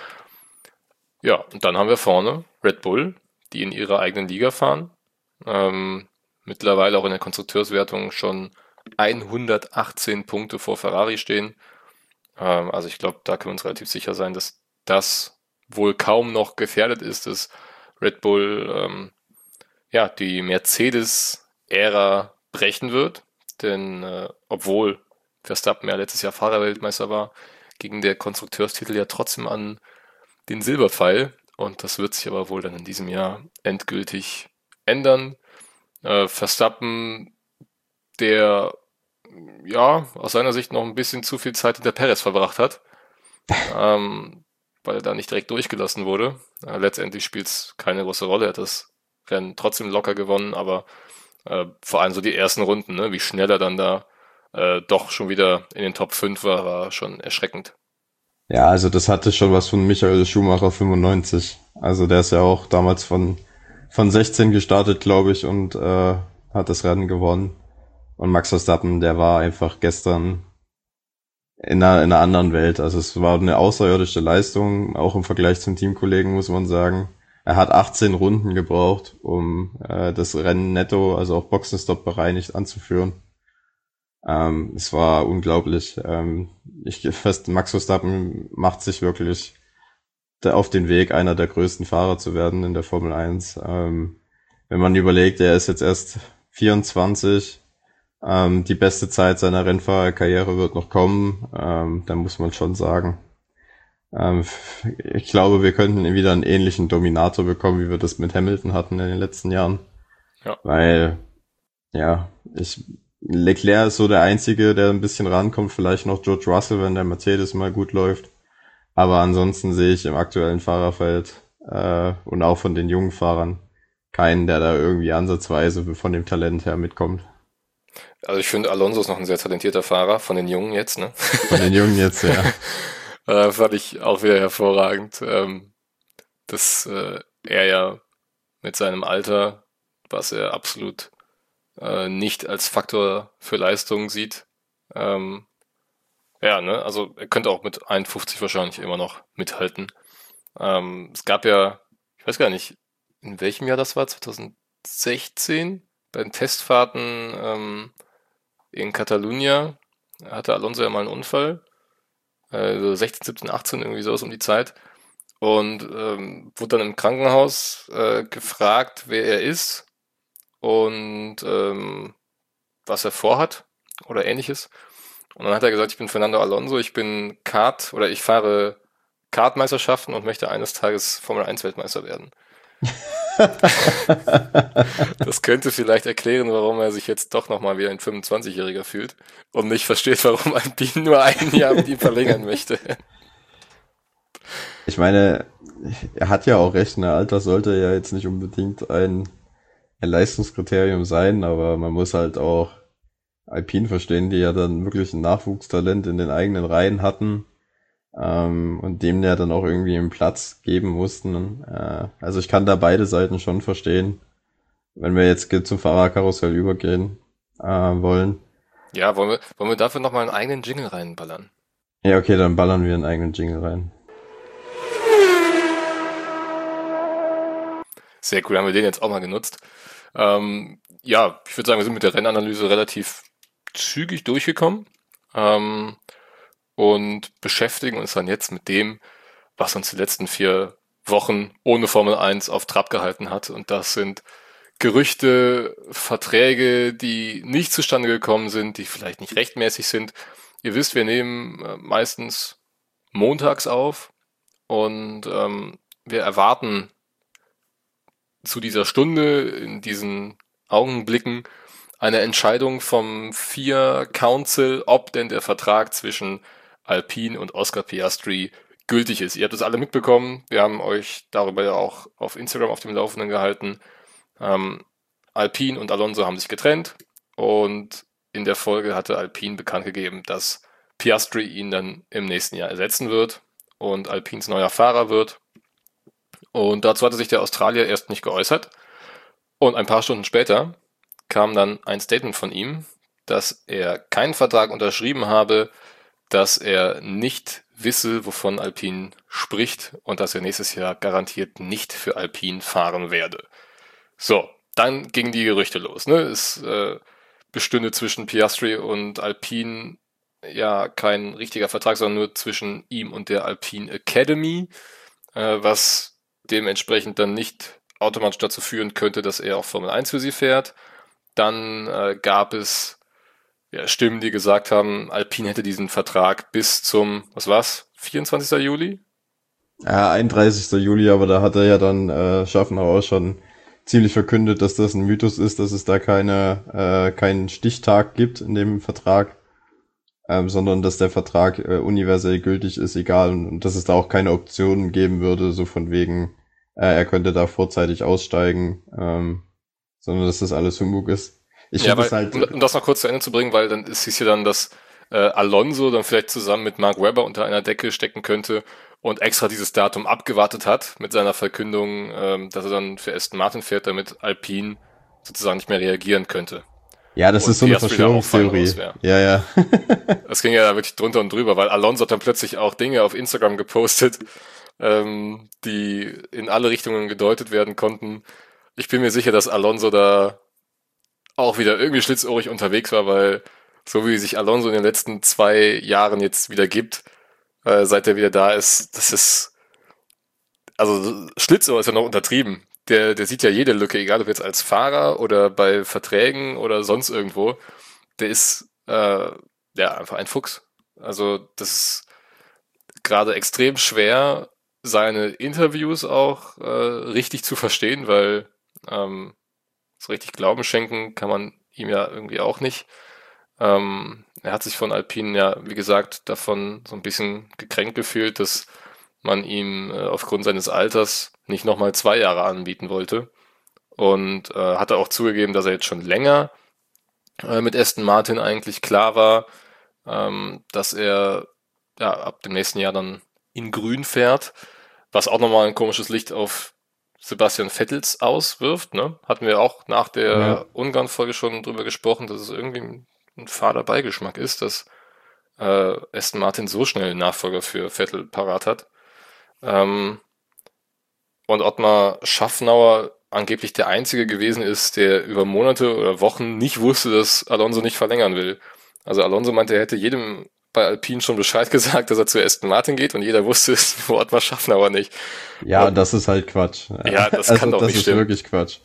Ja, und dann haben wir vorne Red Bull, die in ihrer eigenen Liga fahren. Ähm, mittlerweile auch in der Konstrukteurswertung schon hundertachtzehn Punkte vor Ferrari stehen. Ähm, also ich glaube, da können wir uns relativ sicher sein, dass das wohl kaum noch gefährdet ist, dass Red Bull ähm, ja die Mercedes-Ära brechen wird. Denn äh, obwohl Verstappen ja letztes Jahr Fahrerweltmeister war, ging der Konstrukteurstitel ja trotzdem an den Silberpfeil. Und das wird sich aber wohl dann in diesem Jahr endgültig ändern. Äh, Verstappen, der ja aus seiner Sicht noch ein bisschen zu viel Zeit hinter Perez verbracht hat, ähm, weil er da nicht direkt durchgelassen wurde. Äh, letztendlich spielt es keine große Rolle. Er hat das Rennen trotzdem locker gewonnen, aber äh, vor allem so die ersten Runden, ne, wie schnell er dann da äh, doch schon wieder in den Top fünf war, war schon erschreckend. Ja, also das hatte schon was von Michael Schumacher fünfundneunzig. Also der ist ja auch damals von von sechzehn gestartet, glaube ich, und äh, hat das Rennen gewonnen. Und Max Verstappen, der war einfach gestern in einer, in einer anderen Welt. Also es war eine außerirdische Leistung, auch im Vergleich zum Teamkollegen, muss man sagen. Er hat achtzehn Runden gebraucht, um äh, das Rennen netto, also auch Boxenstopp bereinigt, anzuführen. Ähm, es war unglaublich. Ähm, ich fest, Max Verstappen macht sich wirklich da auf den Weg, einer der größten Fahrer zu werden in der Formel eins. Ähm, wenn man überlegt, er ist jetzt erst vierundzwanzig, ähm, die beste Zeit seiner Rennfahrerkarriere wird noch kommen, ähm, dann muss man schon sagen, ähm, ich glaube, wir könnten wieder einen ähnlichen Dominator bekommen, wie wir das mit Hamilton hatten in den letzten Jahren. Ja. Weil, ja, ich, Leclerc ist so der Einzige, der ein bisschen rankommt, vielleicht noch George Russell, wenn der Mercedes mal gut läuft. Aber ansonsten sehe ich im aktuellen Fahrerfeld äh, und auch von den jungen Fahrern keinen, der da irgendwie ansatzweise von dem Talent her mitkommt. Also ich finde, Alonso ist noch ein sehr talentierter Fahrer, von den Jungen jetzt, ne? Von den Jungen jetzt, ja. äh, fand ich auch wieder hervorragend, ähm, dass äh, er ja mit seinem Alter, was er absolut äh, nicht als Faktor für Leistung sieht, ähm, ja, ne, also er könnte auch mit einundfünfzig wahrscheinlich immer noch mithalten. Ähm, es gab ja, ich weiß gar nicht, in welchem Jahr das war, zwanzig sechzehn, bei den Testfahrten ähm, in Catalunya hatte Alonso ja mal einen Unfall, also sechzehn, siebzehn, achtzehn, irgendwie sowas um die Zeit. Und ähm, wurde dann im Krankenhaus äh, gefragt, wer er ist und ähm, was er vorhat oder ähnliches. Und dann hat er gesagt, ich bin Fernando Alonso, ich bin Kart oder ich fahre Kartmeisterschaften und möchte eines Tages Formel eins Weltmeister werden. Das könnte vielleicht erklären, warum er sich jetzt doch nochmal wie ein fünfundzwanzigjähriger fühlt und nicht versteht, warum Alpine nur ein Jahr mit ihm verlängern möchte. Ich meine, er hat ja auch recht, ne, Alter sollte ja jetzt nicht unbedingt ein, ein Leistungskriterium sein, aber man muss halt auch Alpine verstehen, die ja dann wirklich ein Nachwuchstalent in den eigenen Reihen hatten, ähm, und dem ja dann auch irgendwie einen Platz geben mussten. Äh, also ich kann da beide Seiten schon verstehen, wenn wir jetzt zum Fahrerkarussell übergehen äh, wollen. Ja, wollen wir, wollen wir dafür nochmal einen eigenen Jingle reinballern? Ja, okay, dann ballern wir einen eigenen Jingle rein. Sehr cool, haben wir den jetzt auch mal genutzt. Ähm, ja, ich würde sagen, wir sind mit der Rennanalyse relativ zügig durchgekommen ähm, und beschäftigen uns dann jetzt mit dem, was uns die letzten vier Wochen ohne Formel eins auf Trab gehalten hat. Und das sind Gerüchte, Verträge, die nicht zustande gekommen sind, die vielleicht nicht rechtmäßig sind. Ihr wisst, wir nehmen äh, meistens montags auf und ähm, wir erwarten zu dieser Stunde, in diesen Augenblicken, eine Entscheidung vom FIA Council, ob denn der Vertrag zwischen Alpine und Oscar Piastri gültig ist. Ihr habt es alle mitbekommen. Wir haben euch darüber ja auch auf Instagram auf dem Laufenden gehalten. Ähm, Alpine und Alonso haben sich getrennt und in der Folge hatte Alpine bekannt gegeben, dass Piastri ihn dann im nächsten Jahr ersetzen wird und Alpines neuer Fahrer wird. Und dazu hatte sich der Australier erst nicht geäußert. Und ein paar Stunden später kam dann ein Statement von ihm, dass er keinen Vertrag unterschrieben habe, dass er nicht wisse, wovon Alpine spricht und dass er nächstes Jahr garantiert nicht für Alpine fahren werde. So, dann gingen die Gerüchte los. Ne? Es äh, bestünde zwischen Piastri und Alpine ja kein richtiger Vertrag, sondern nur zwischen ihm und der Alpine Academy, äh, was dementsprechend dann nicht automatisch dazu führen könnte, dass er auch Formel eins für sie fährt. Dann äh, gab es ja, Stimmen, die gesagt haben, Alpine hätte diesen Vertrag bis zum, was war's, vierundzwanzigsten Juli? Ja, einunddreißigsten Juli, aber da hat er ja dann äh, Schaffenauer schon ziemlich verkündet, dass das ein Mythos ist, dass es da keine äh, keinen Stichtag gibt in dem Vertrag, ähm, sondern dass der Vertrag äh, universell gültig ist, egal, und, und dass es da auch keine Optionen geben würde, so von wegen, äh, er könnte da vorzeitig aussteigen, ähm, sondern dass das alles Humbug ist. Ich Ja, finde weil, es halt, um, um das noch kurz zu Ende zu bringen, weil dann ist es ja dann, dass äh, Alonso dann vielleicht zusammen mit Mark Webber unter einer Decke stecken könnte und extra dieses Datum abgewartet hat mit seiner Verkündung, ähm, dass er dann für Aston Martin fährt, damit Alpine sozusagen nicht mehr reagieren könnte. Ja, das und ist so eine Piastri da auch fein raus Verschwörungstheorie. wäre. Ja, ja. Das ging ja da wirklich drunter und drüber, weil Alonso hat dann plötzlich auch Dinge auf Instagram gepostet, ähm, die in alle Richtungen gedeutet werden konnten. Ich bin mir sicher, dass Alonso da auch wieder irgendwie schlitzohrig unterwegs war, weil so wie sich Alonso in den letzten zwei Jahren jetzt wieder gibt, äh, seit er wieder da ist, das ist, also Schlitzohr ist ja noch untertrieben. Der, der sieht ja jede Lücke, egal ob jetzt als Fahrer oder bei Verträgen oder sonst irgendwo. Der ist äh, ja einfach ein Fuchs. Also das ist gerade extrem schwer, seine Interviews auch äh, richtig zu verstehen, weil ähm, so richtig Glauben schenken kann man ihm ja irgendwie auch nicht. Ähm, er hat sich von Alpine ja, wie gesagt, davon so ein bisschen gekränkt gefühlt, dass man ihm äh, aufgrund seines Alters nicht nochmal zwei Jahre anbieten wollte. Und äh, hatte auch zugegeben, dass er jetzt schon länger äh, mit Aston Martin eigentlich klar war, ähm, dass er ja ab dem nächsten Jahr dann in Grün fährt, was auch nochmal ein komisches Licht auf Sebastian Vettels auswirft. Ne? Hatten wir auch nach der Ja. Ungarn-Folge schon drüber gesprochen, dass es irgendwie ein, ein fader Beigeschmack ist, dass äh, Aston Martin so schnell einen Nachfolger für Vettel parat hat. Ähm, und Ottmar Schaffnauer angeblich der Einzige gewesen ist, der über Monate oder Wochen nicht wusste, dass Alonso nicht verlängern will. Also Alonso meinte, er hätte jedem bei Alpine schon Bescheid gesagt, dass er zu Aston Martin geht und jeder wusste es, nur Ottmar Schaffnauer nicht. Ja, Und das ist halt Quatsch. ja, das Also kann doch das nicht ist stimmen. wirklich Quatsch.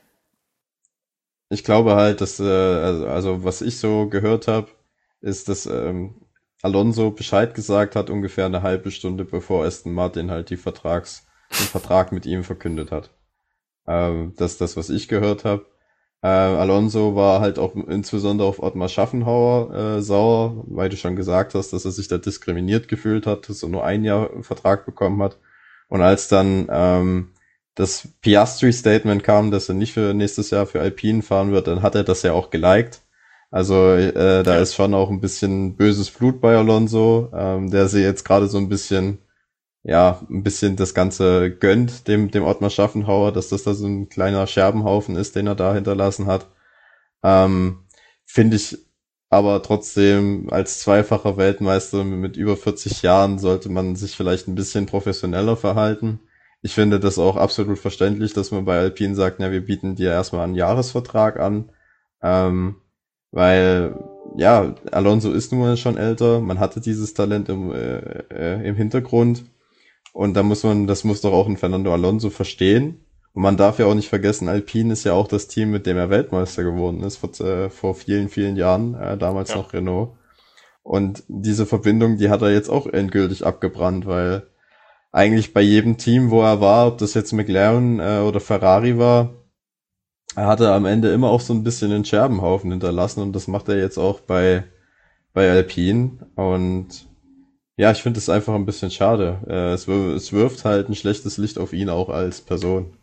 Ich glaube halt, dass, äh, also, also was ich so gehört habe, ist, dass ähm, Alonso Bescheid gesagt hat, ungefähr eine halbe Stunde bevor Aston Martin halt die Vertrags, den Vertrag mit ihm verkündet hat. Ähm, das ist das, was ich gehört habe. Äh, Alonso war halt auch insbesondere auf Ottmar Schaffenhauer äh, sauer, weil du schon gesagt hast, dass er sich da diskriminiert gefühlt hat, dass er nur ein Jahr Vertrag bekommen hat. Und als dann ähm, das Piastri-Statement kam, dass er nicht für nächstes Jahr für Alpine fahren wird, dann hat er das ja auch geliked. Also äh, da Ja, ist schon auch ein bisschen böses Blut bei Alonso, ähm, der sie jetzt gerade so ein bisschen, ja, ein bisschen das Ganze gönnt, dem, dem Ottmar Schaffenhauer, dass das da so ein kleiner Scherbenhaufen ist, den er da hinterlassen hat. Ähm, Finde ich aber trotzdem als zweifacher Weltmeister mit über vierzig Jahren sollte man sich vielleicht ein bisschen professioneller verhalten. Ich finde das auch absolut verständlich, dass man bei Alpine sagt, ja, wir bieten dir erstmal einen Jahresvertrag an, ähm, weil, ja, Alonso ist nun mal schon älter, man hatte dieses Talent im, äh, äh, im Hintergrund und da muss man, das muss doch auch ein Fernando Alonso verstehen. Und man darf ja auch nicht vergessen, Alpine ist ja auch das Team, mit dem er Weltmeister geworden ist, vor, äh, vor vielen, vielen Jahren, äh, damals ja. noch Renault. Und diese Verbindung, die hat er jetzt auch endgültig abgebrannt, weil eigentlich bei jedem Team, wo er war, ob das jetzt McLaren äh, oder Ferrari war, er hatte am Ende immer auch so ein bisschen einen Scherbenhaufen hinterlassen und das macht er jetzt auch bei, bei Alpine. Und ja, ich finde es einfach ein bisschen schade. Äh, es, wir- es wirft halt ein schlechtes Licht auf ihn auch als Person.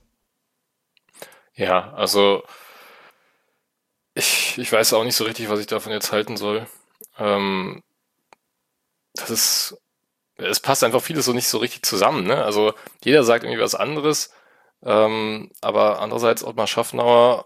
Ja, also ich, ich weiß auch nicht so richtig, was ich davon jetzt halten soll. Ähm, das ist, es passt einfach vieles so nicht so richtig zusammen, ne? Also jeder sagt irgendwie was anderes, ähm, aber andererseits Ottmar Schaffnauer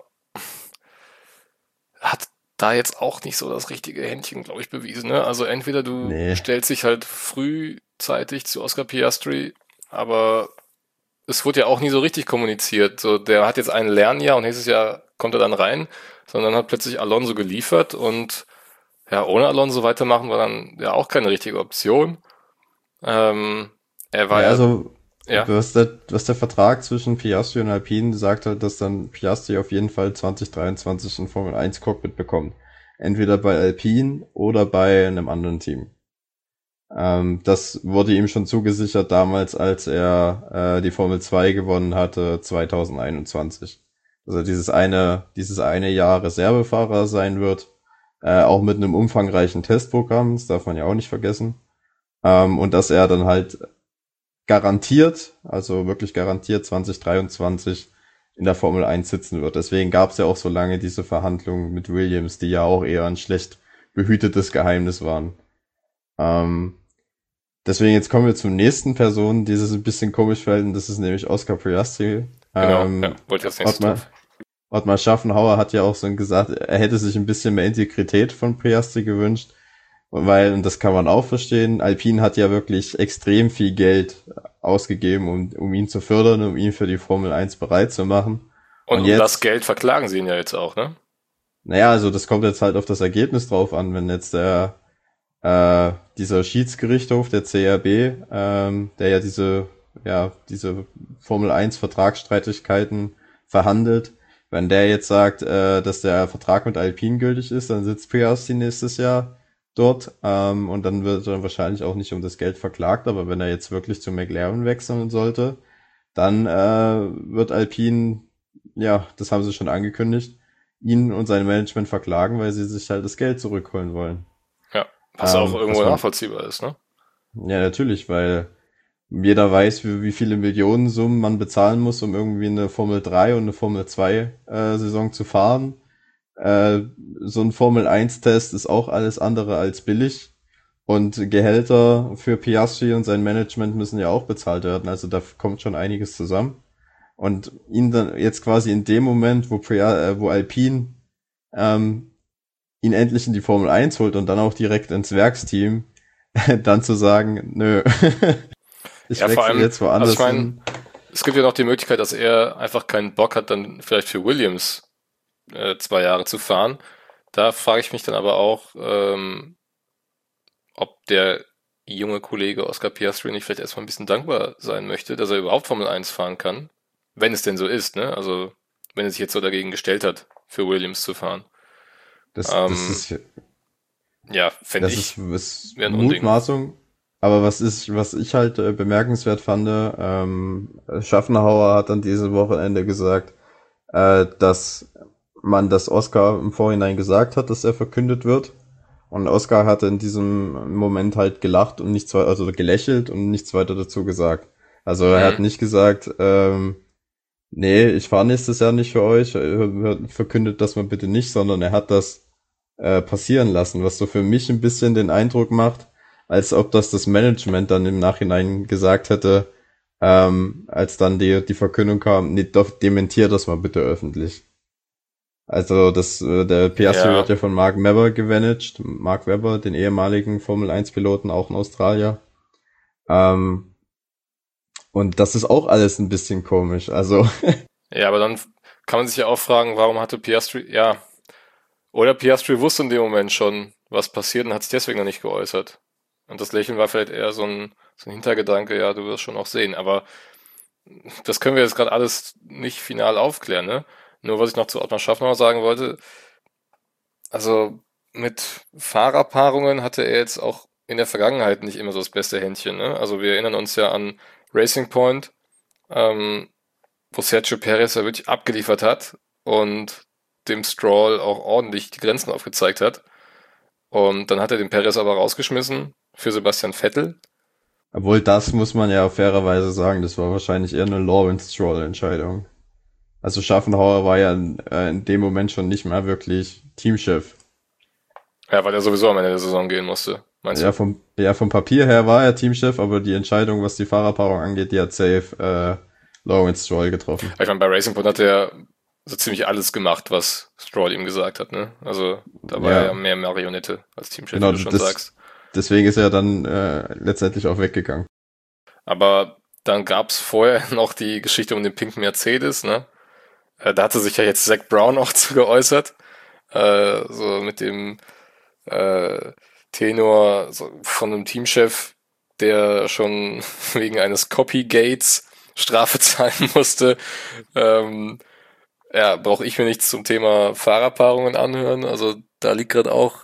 hat da jetzt auch nicht so das richtige Händchen, glaube ich, bewiesen, ne? Also entweder du Nee. stellst dich halt frühzeitig zu Oscar Piastri, aber es wurde ja auch nie so richtig kommuniziert. So, der hat jetzt ein Lernjahr und nächstes Jahr kommt er dann rein, sondern hat plötzlich Alonso geliefert und ja, ohne Alonso weitermachen war dann ja auch keine richtige Option. Ähm, er war Ja, ja, also ja, was der, was der Vertrag zwischen Piastri und Alpine sagt halt, dass dann Piastri auf jeden Fall zwanzig dreiundzwanzig ein Formel eins Cockpit bekommt. Entweder bei Alpine oder bei einem anderen Team. Ähm, das wurde ihm schon zugesichert damals, als er äh, die Formel zwei gewonnen hatte, zwanzig einundzwanzig. Also dieses eine, dieses eine Jahr Reservefahrer sein wird, äh, auch mit einem umfangreichen Testprogramm, das darf man ja auch nicht vergessen. Ähm, und dass er dann halt garantiert, also wirklich garantiert zwanzig dreiundzwanzig in der Formel eins sitzen wird. Deswegen gab es ja auch so lange diese Verhandlungen mit Williams, die ja auch eher ein schlecht behütetes Geheimnis waren. Ähm, deswegen jetzt kommen wir zur nächsten Person, die sich ein bisschen komisch verhalten, das ist nämlich Oscar Piastri. genau, ja, Ähm, wollte ich als nächstes Ottmar, drauf. Ottmar Schaffenhauer hat ja auch so gesagt, er hätte sich ein bisschen mehr Integrität von Piastri gewünscht, weil, und das kann man auch verstehen, Alpine hat ja wirklich extrem viel Geld ausgegeben, um, um ihn zu fördern, um ihn für die Formel eins bereit zu machen. Und, und um jetzt, das Geld verklagen sie ihn ja jetzt auch, ne? Naja, also das kommt jetzt halt auf das Ergebnis drauf an, wenn jetzt der äh, dieser Schiedsgerichtshof, der C R B, ähm, der ja diese ja diese Formel eins Vertragsstreitigkeiten verhandelt, wenn der jetzt sagt, äh, dass der Vertrag mit Alpine gültig ist, dann sitzt Piastri nächstes Jahr dort ähm, und dann wird er wahrscheinlich auch nicht um das Geld verklagt, aber wenn er jetzt wirklich zu McLaren wechseln sollte, dann äh, wird Alpine, ja, das haben sie schon angekündigt, ihn und sein Management verklagen, weil sie sich halt das Geld zurückholen wollen. Ja, was ähm, auch irgendwo man, nachvollziehbar ist, ne? Ja, natürlich, weil jeder weiß, wie, wie viele Millionensummen man bezahlen muss, um irgendwie eine Formel drei und eine Formel zwei äh, Saison zu fahren. Äh, so ein Formel eins Test ist auch alles andere als billig. Und Gehälter für Piastri und sein Management müssen ja auch bezahlt werden. Also da kommt schon einiges zusammen. Und ihn dann jetzt quasi in dem Moment, wo, äh, wo Alpine ähm, ihn endlich in die Formel eins holt und dann auch direkt ins Werksteam, dann zu sagen, nö, ich ja, wechsle vor allem, jetzt woanders also ich mein, hin. Es gibt ja noch die Möglichkeit, dass er einfach keinen Bock hat, dann vielleicht für Williams äh, zwei Jahre zu fahren. Da frage ich mich dann aber auch, ähm, ob der junge Kollege Oscar Piastri nicht vielleicht erstmal ein bisschen dankbar sein möchte, dass er überhaupt Formel eins fahren kann. Wenn es denn so ist, ne? Also, wenn er sich jetzt so dagegen gestellt hat, für Williams zu fahren. Das, ähm, das ist, ja, fände ich, das ist, ist ein Mutmaßung. Aber was ist, was ich halt äh, bemerkenswert fand, ähm, Schaffenhauer hat dann diese Wochenende gesagt, äh, dass man das Oscar im Vorhinein gesagt hat, dass er verkündet wird. Und Oscar hatte in diesem Moment halt gelacht und nichts weiter, also gelächelt und nichts weiter dazu gesagt. Also er mhm. hat nicht gesagt, ähm, nee, ich fahre nächstes Jahr nicht für euch, verkündet das mal bitte nicht, sondern er hat das äh, passieren lassen, was so für mich ein bisschen den Eindruck macht, als ob das das Management dann im Nachhinein gesagt hätte, ähm, als dann die die Verkündung kam, nee, doch, dementier das mal bitte öffentlich. Also das äh, der Piastri ja. wird ja von Mark Webber gemanagt, Mark Webber, den ehemaligen Formel eins Piloten, auch in Australien. Ähm, und das ist auch alles ein bisschen komisch, also. Ja, aber dann kann man sich ja auch fragen, warum hatte Piastri, ja, oder Piastri wusste in dem Moment schon, was passiert und hat es deswegen noch nicht geäußert. Und das Lächeln war vielleicht eher so ein, so ein Hintergedanke, ja, du wirst schon auch sehen. Aber das können wir jetzt gerade alles nicht final aufklären, ne? Nur was ich noch zu Ottmar Schaffenhauer sagen wollte, also mit Fahrerpaarungen hatte er jetzt auch in der Vergangenheit nicht immer so das beste Händchen, ne? Also wir erinnern uns ja an Racing Point, ähm, wo Sergio Perez ja wirklich abgeliefert hat und dem Stroll auch ordentlich die Grenzen aufgezeigt hat. Und dann hat er den Perez aber rausgeschmissen für Sebastian Vettel. Obwohl, das muss man ja fairerweise sagen, das war wahrscheinlich eher eine Lawrence Stroll-Entscheidung. Also Schaffenhauer war ja in, äh, in dem Moment schon nicht mehr wirklich Teamchef. Ja, weil er sowieso am Ende der Saison gehen musste, meinst ja, du? Vom, ja, vom Papier her war er Teamchef, aber die Entscheidung, was die Fahrerpaarung angeht, die hat safe äh, Lawrence Stroll getroffen. Ich meine, bei Racing Point hat er so ziemlich alles gemacht, was Stroll ihm gesagt hat, ne? Also da war ja. er ja mehr Marionette als Teamchef, genau, wie du schon das, sagst. Deswegen ist er dann äh, letztendlich auch weggegangen. Aber dann gab's vorher noch die Geschichte um den pinken Mercedes, ne? Äh, da hatte sich ja jetzt Zac Brown auch zu geäußert, äh, so mit dem äh, Tenor so von einem Teamchef, der schon wegen eines Copygates Strafe zahlen musste. Ähm, ja, brauche ich mir nichts zum Thema Fahrerpaarungen anhören. Also da liegt gerade auch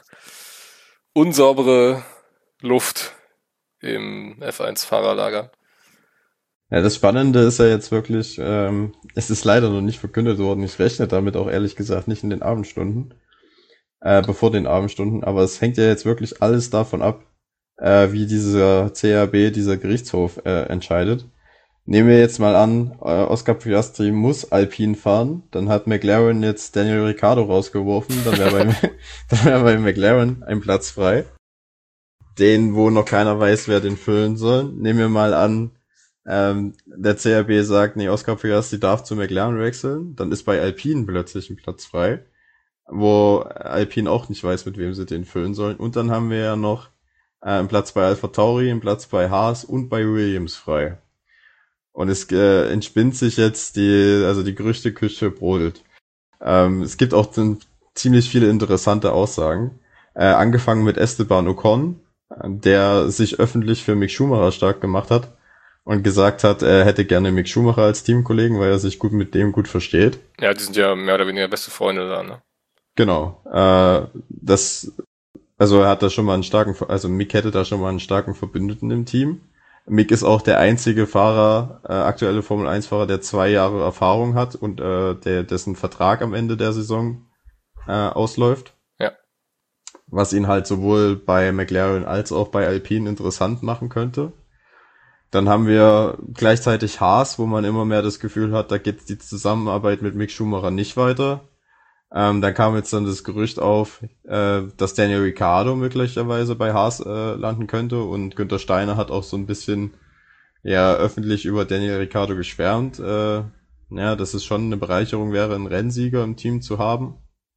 unsaubere Luft im F eins Fahrerlager. Ja, das Spannende ist ja jetzt wirklich, ähm, es ist leider noch nicht verkündet worden. Ich rechne damit auch ehrlich gesagt nicht in den Abendstunden, äh, bevor den Abendstunden. Aber es hängt ja jetzt wirklich alles davon ab, äh, wie dieser C A B, dieser Gerichtshof äh, entscheidet. Nehmen wir jetzt mal an, äh, Oscar Piastri muss Alpine fahren, dann hat McLaren jetzt Daniel Ricciardo rausgeworfen, dann wäre bei, dann wäre bei McLaren ein Platz frei. Den, wo noch keiner weiß, wer den füllen soll. Nehmen wir mal an, ähm, der C R B sagt, nee, Oscar Piastri darf zu McLaren wechseln, dann ist bei Alpine plötzlich ein Platz frei, wo Alpine auch nicht weiß, mit wem sie den füllen sollen. Und dann haben wir ja noch äh, einen Platz bei AlphaTauri, einen Platz bei Haas und bei Williams frei. Und es äh, entspinnt sich jetzt die, also die Gerüchteküche brodelt. Ähm, es gibt auch z- ziemlich viele interessante Aussagen. Äh, angefangen mit Esteban Ocon, äh, der sich öffentlich für Mick Schumacher stark gemacht hat und gesagt hat, er hätte gerne Mick Schumacher als Teamkollegen, weil er sich gut mit dem gut versteht. Ja, die sind ja mehr oder weniger beste Freunde da, ne? Genau. Äh, das, also er hat da schon mal einen starken, also Mick hätte da schon mal einen starken Verbündeten im Team. Mick ist auch der einzige Fahrer, äh, aktuelle Formel eins Fahrer, der zwei Jahre Erfahrung hat und äh, der dessen Vertrag am Ende der Saison äh, ausläuft. Ja. Was ihn halt sowohl bei McLaren als auch bei Alpine interessant machen könnte. Dann haben wir gleichzeitig Haas, wo man immer mehr das Gefühl hat, da geht die Zusammenarbeit mit Mick Schumacher nicht weiter. Ähm, dann kam jetzt dann das Gerücht auf, äh, dass Daniel Ricciardo möglicherweise bei Haas äh, landen könnte, und Günther Steiner hat auch so ein bisschen ja öffentlich über Daniel Ricciardo geschwärmt. Äh, ja, dass es schon eine Bereicherung wäre, einen Rennsieger im Team zu haben.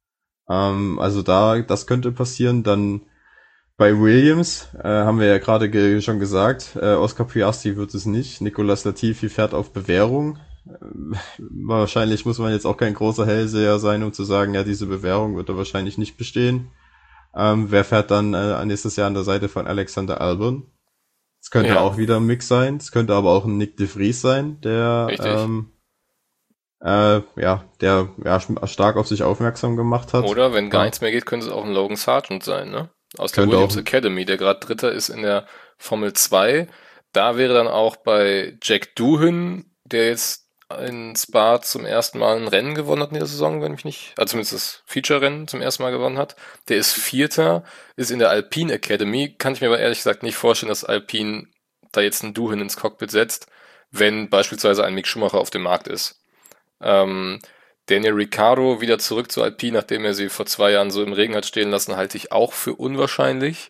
Ähm, also da, das könnte passieren. Dann bei Williams äh, haben wir ja gerade ge- schon gesagt, äh, Oscar Piastri wird es nicht. Nicolas Latifi fährt auf Bewährung. Ähm, wahrscheinlich muss man jetzt auch kein großer Hellseher sein, um zu sagen, ja, diese Bewährung wird er wahrscheinlich nicht bestehen. Ähm, wer fährt dann äh, nächstes Jahr an der Seite von Alexander Albon? Es könnte Ja. auch wieder ein Mix sein. Es könnte aber auch ein Nick de Vries sein, der Richtig. ähm, äh, ja, der ja sch- stark auf sich aufmerksam gemacht hat. Oder wenn gar Ja. nichts mehr geht, könnte es auch ein Logan Sargent sein, ne? Aus der Könnte Williams auch. Academy, der gerade Dritter ist in der Formel zwei. Da wäre dann auch bei Jack Doohan, der jetzt in Spa zum ersten Mal ein Rennen gewonnen hat in der Saison, wenn mich nicht, also zumindest das Feature-Rennen zum ersten Mal gewonnen hat. Der ist Vierter, ist in der Alpine Academy. Kann ich mir aber ehrlich gesagt nicht vorstellen, dass Alpine da jetzt einen Doohan ins Cockpit setzt, wenn beispielsweise ein Mick Schumacher auf dem Markt ist. Ähm, Daniel Ricciardo wieder zurück zu Alpine, nachdem er sie vor zwei Jahren so im Regen hat stehen lassen, halte ich auch für unwahrscheinlich.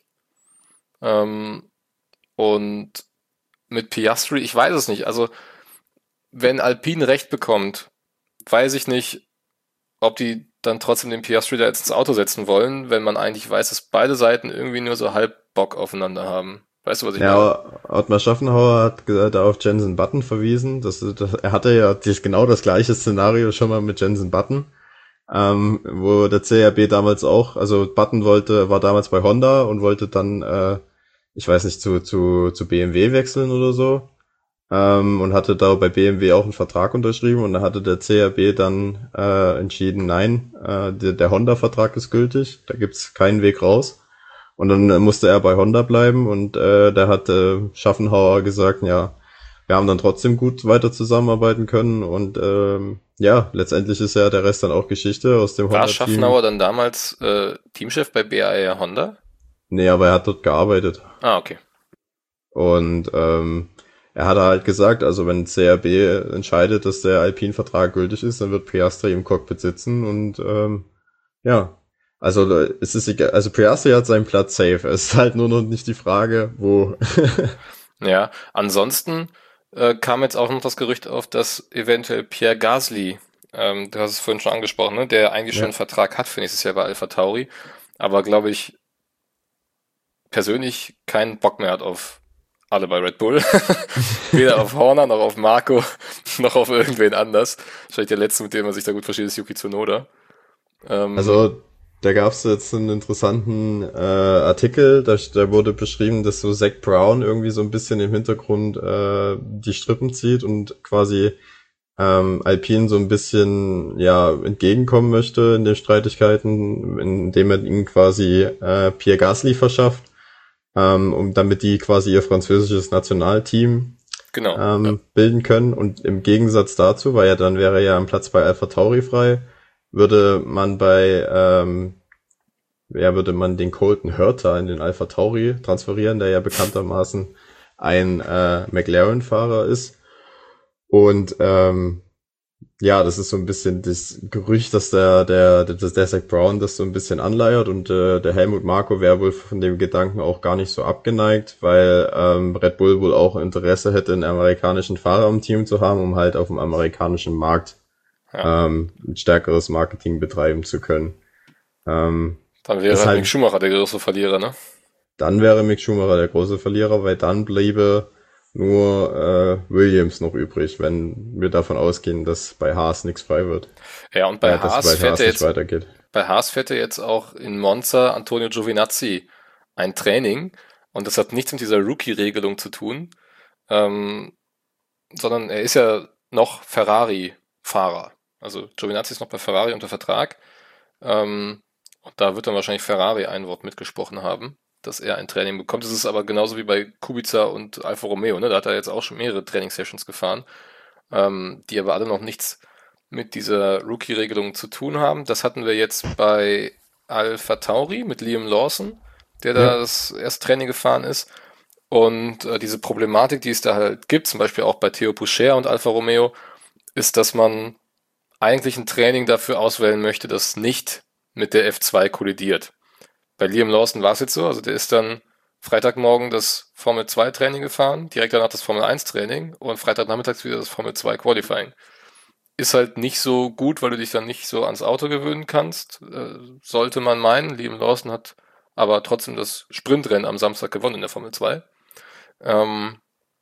Ähm, und mit Piastri, ich weiß es nicht. Also, wenn Alpine recht bekommt, weiß ich nicht, ob die dann trotzdem den Piastri da jetzt ins Auto setzen wollen, wenn man eigentlich weiß, dass beide Seiten irgendwie nur so halb Bock aufeinander haben. Weißt du, was ich meine? Ja, Ottmar Schaffenhauer hat ge- da auf Jensen Button verwiesen. Das, das, er hatte ja das, genau das gleiche Szenario schon mal mit Jensen Button, ähm, wo der C R B damals auch, also Button wollte, war damals bei Honda und wollte dann, äh, ich weiß nicht, zu, zu, zu B M W wechseln oder so, ähm, und hatte da bei B M W auch einen Vertrag unterschrieben, und da hatte der C R B dann äh, entschieden, nein, äh, der, der Honda-Vertrag ist gültig, da gibt's keinen Weg raus. Und dann äh, musste er bei Honda bleiben, und äh, da hat äh, Schaffenhauer gesagt, ja, wir haben dann trotzdem gut weiter zusammenarbeiten können, und ähm, ja, letztendlich ist ja der Rest dann auch Geschichte aus dem War Honda-Team. Schaffenauer dann damals äh, Teamchef bei B A R Honda? Nee, aber er hat dort gearbeitet. Ah, okay. Und ähm, er hat halt gesagt, also wenn C R B entscheidet, dass der Alpine-Vertrag gültig ist, dann wird Piastri im Cockpit sitzen, und ähm, ja, also es ist egal, also Piastri hat seinen Platz safe. Es ist halt nur noch nicht die Frage, wo. Ja, ansonsten äh, kam jetzt auch noch das Gerücht auf, dass eventuell Pierre Gasly, ähm, du hast es vorhin schon angesprochen, ne, der eigentlich Ja. schon einen Vertrag hat für nächstes Jahr bei AlphaTauri, aber glaube ich persönlich keinen Bock mehr hat auf alle bei Red Bull. Weder auf Horner, noch auf Marco, noch auf irgendwen anders. Wahrscheinlich der letzte, mit dem man sich da gut versteht, ist Yuki Tsunoda. Ähm, Also da gab es jetzt einen interessanten äh, Artikel, da, da wurde beschrieben, dass so Zac Brown irgendwie so ein bisschen im Hintergrund äh, die Strippen zieht und quasi ähm, Alpine so ein bisschen ja entgegenkommen möchte in den Streitigkeiten, indem er ihnen quasi äh, Pierre Gasly verschafft, ähm, um damit die quasi ihr französisches Nationalteam genau. ähm, ja. bilden können. Und im Gegensatz dazu, weil ja dann wäre ja ein Platz bei AlphaTauri frei, würde man bei, ähm, ja, würde man den Colton Herta in den AlphaTauri transferieren, der ja bekanntermaßen ein äh, McLaren-Fahrer ist. Und ähm, ja, das ist so ein bisschen das Gerücht, dass der, der, dass der Zach Brown das so ein bisschen anleiert und äh, der Helmut Marko wäre wohl von dem Gedanken auch gar nicht so abgeneigt, weil ähm, Red Bull wohl auch Interesse hätte, einen amerikanischen Fahrer im Team zu haben, um halt auf dem amerikanischen Markt Ja. ähm, ein stärkeres Marketing betreiben zu können. Ähm, Dann wäre ist halt Mick halt, Schumacher der größte Verlierer, ne? dann wäre Mick Schumacher der große Verlierer, weil dann bliebe nur äh, Williams noch übrig, wenn wir davon ausgehen, dass bei Haas nichts frei wird. Ja, und bei Äh, dass es Haas bei fährt Haas er nicht jetzt, weitergeht. bei Haas fährt er jetzt auch in Monza Antonio Giovinazzi ein Training. Und das hat nichts mit dieser Rookie-Regelung zu tun, ähm, sondern er ist ja noch Ferrari-Fahrer. Also Giovinazzi ist noch bei Ferrari unter Vertrag. Ähm, und da wird dann wahrscheinlich Ferrari ein Wort mitgesprochen haben, dass er ein Training bekommt. Das ist aber genauso wie bei Kubica und Alfa Romeo, ne? Da hat er jetzt auch schon mehrere Trainingssessions gefahren, ähm, die aber alle noch nichts mit dieser Rookie-Regelung zu tun haben. Das hatten wir jetzt bei Alpha Tauri mit Liam Lawson, der Ja. da das erste Training gefahren ist. Und äh, diese Problematik, die es da halt gibt, zum Beispiel auch bei Theo Pourchaire und Alfa Romeo, ist, dass man eigentlich ein Training dafür auswählen möchte, das nicht mit der F zwei kollidiert. Bei Liam Lawson war es jetzt so, also der ist dann Freitagmorgen das Formel zwei Training gefahren, direkt danach das Formel eins Training und Freitagnachmittags wieder das Formel zwei Qualifying. Ist halt nicht so gut, weil du dich dann nicht so ans Auto gewöhnen kannst, äh, sollte man meinen. Liam Lawson hat aber trotzdem das Sprintrennen am Samstag gewonnen in der Formel zwei. Ähm,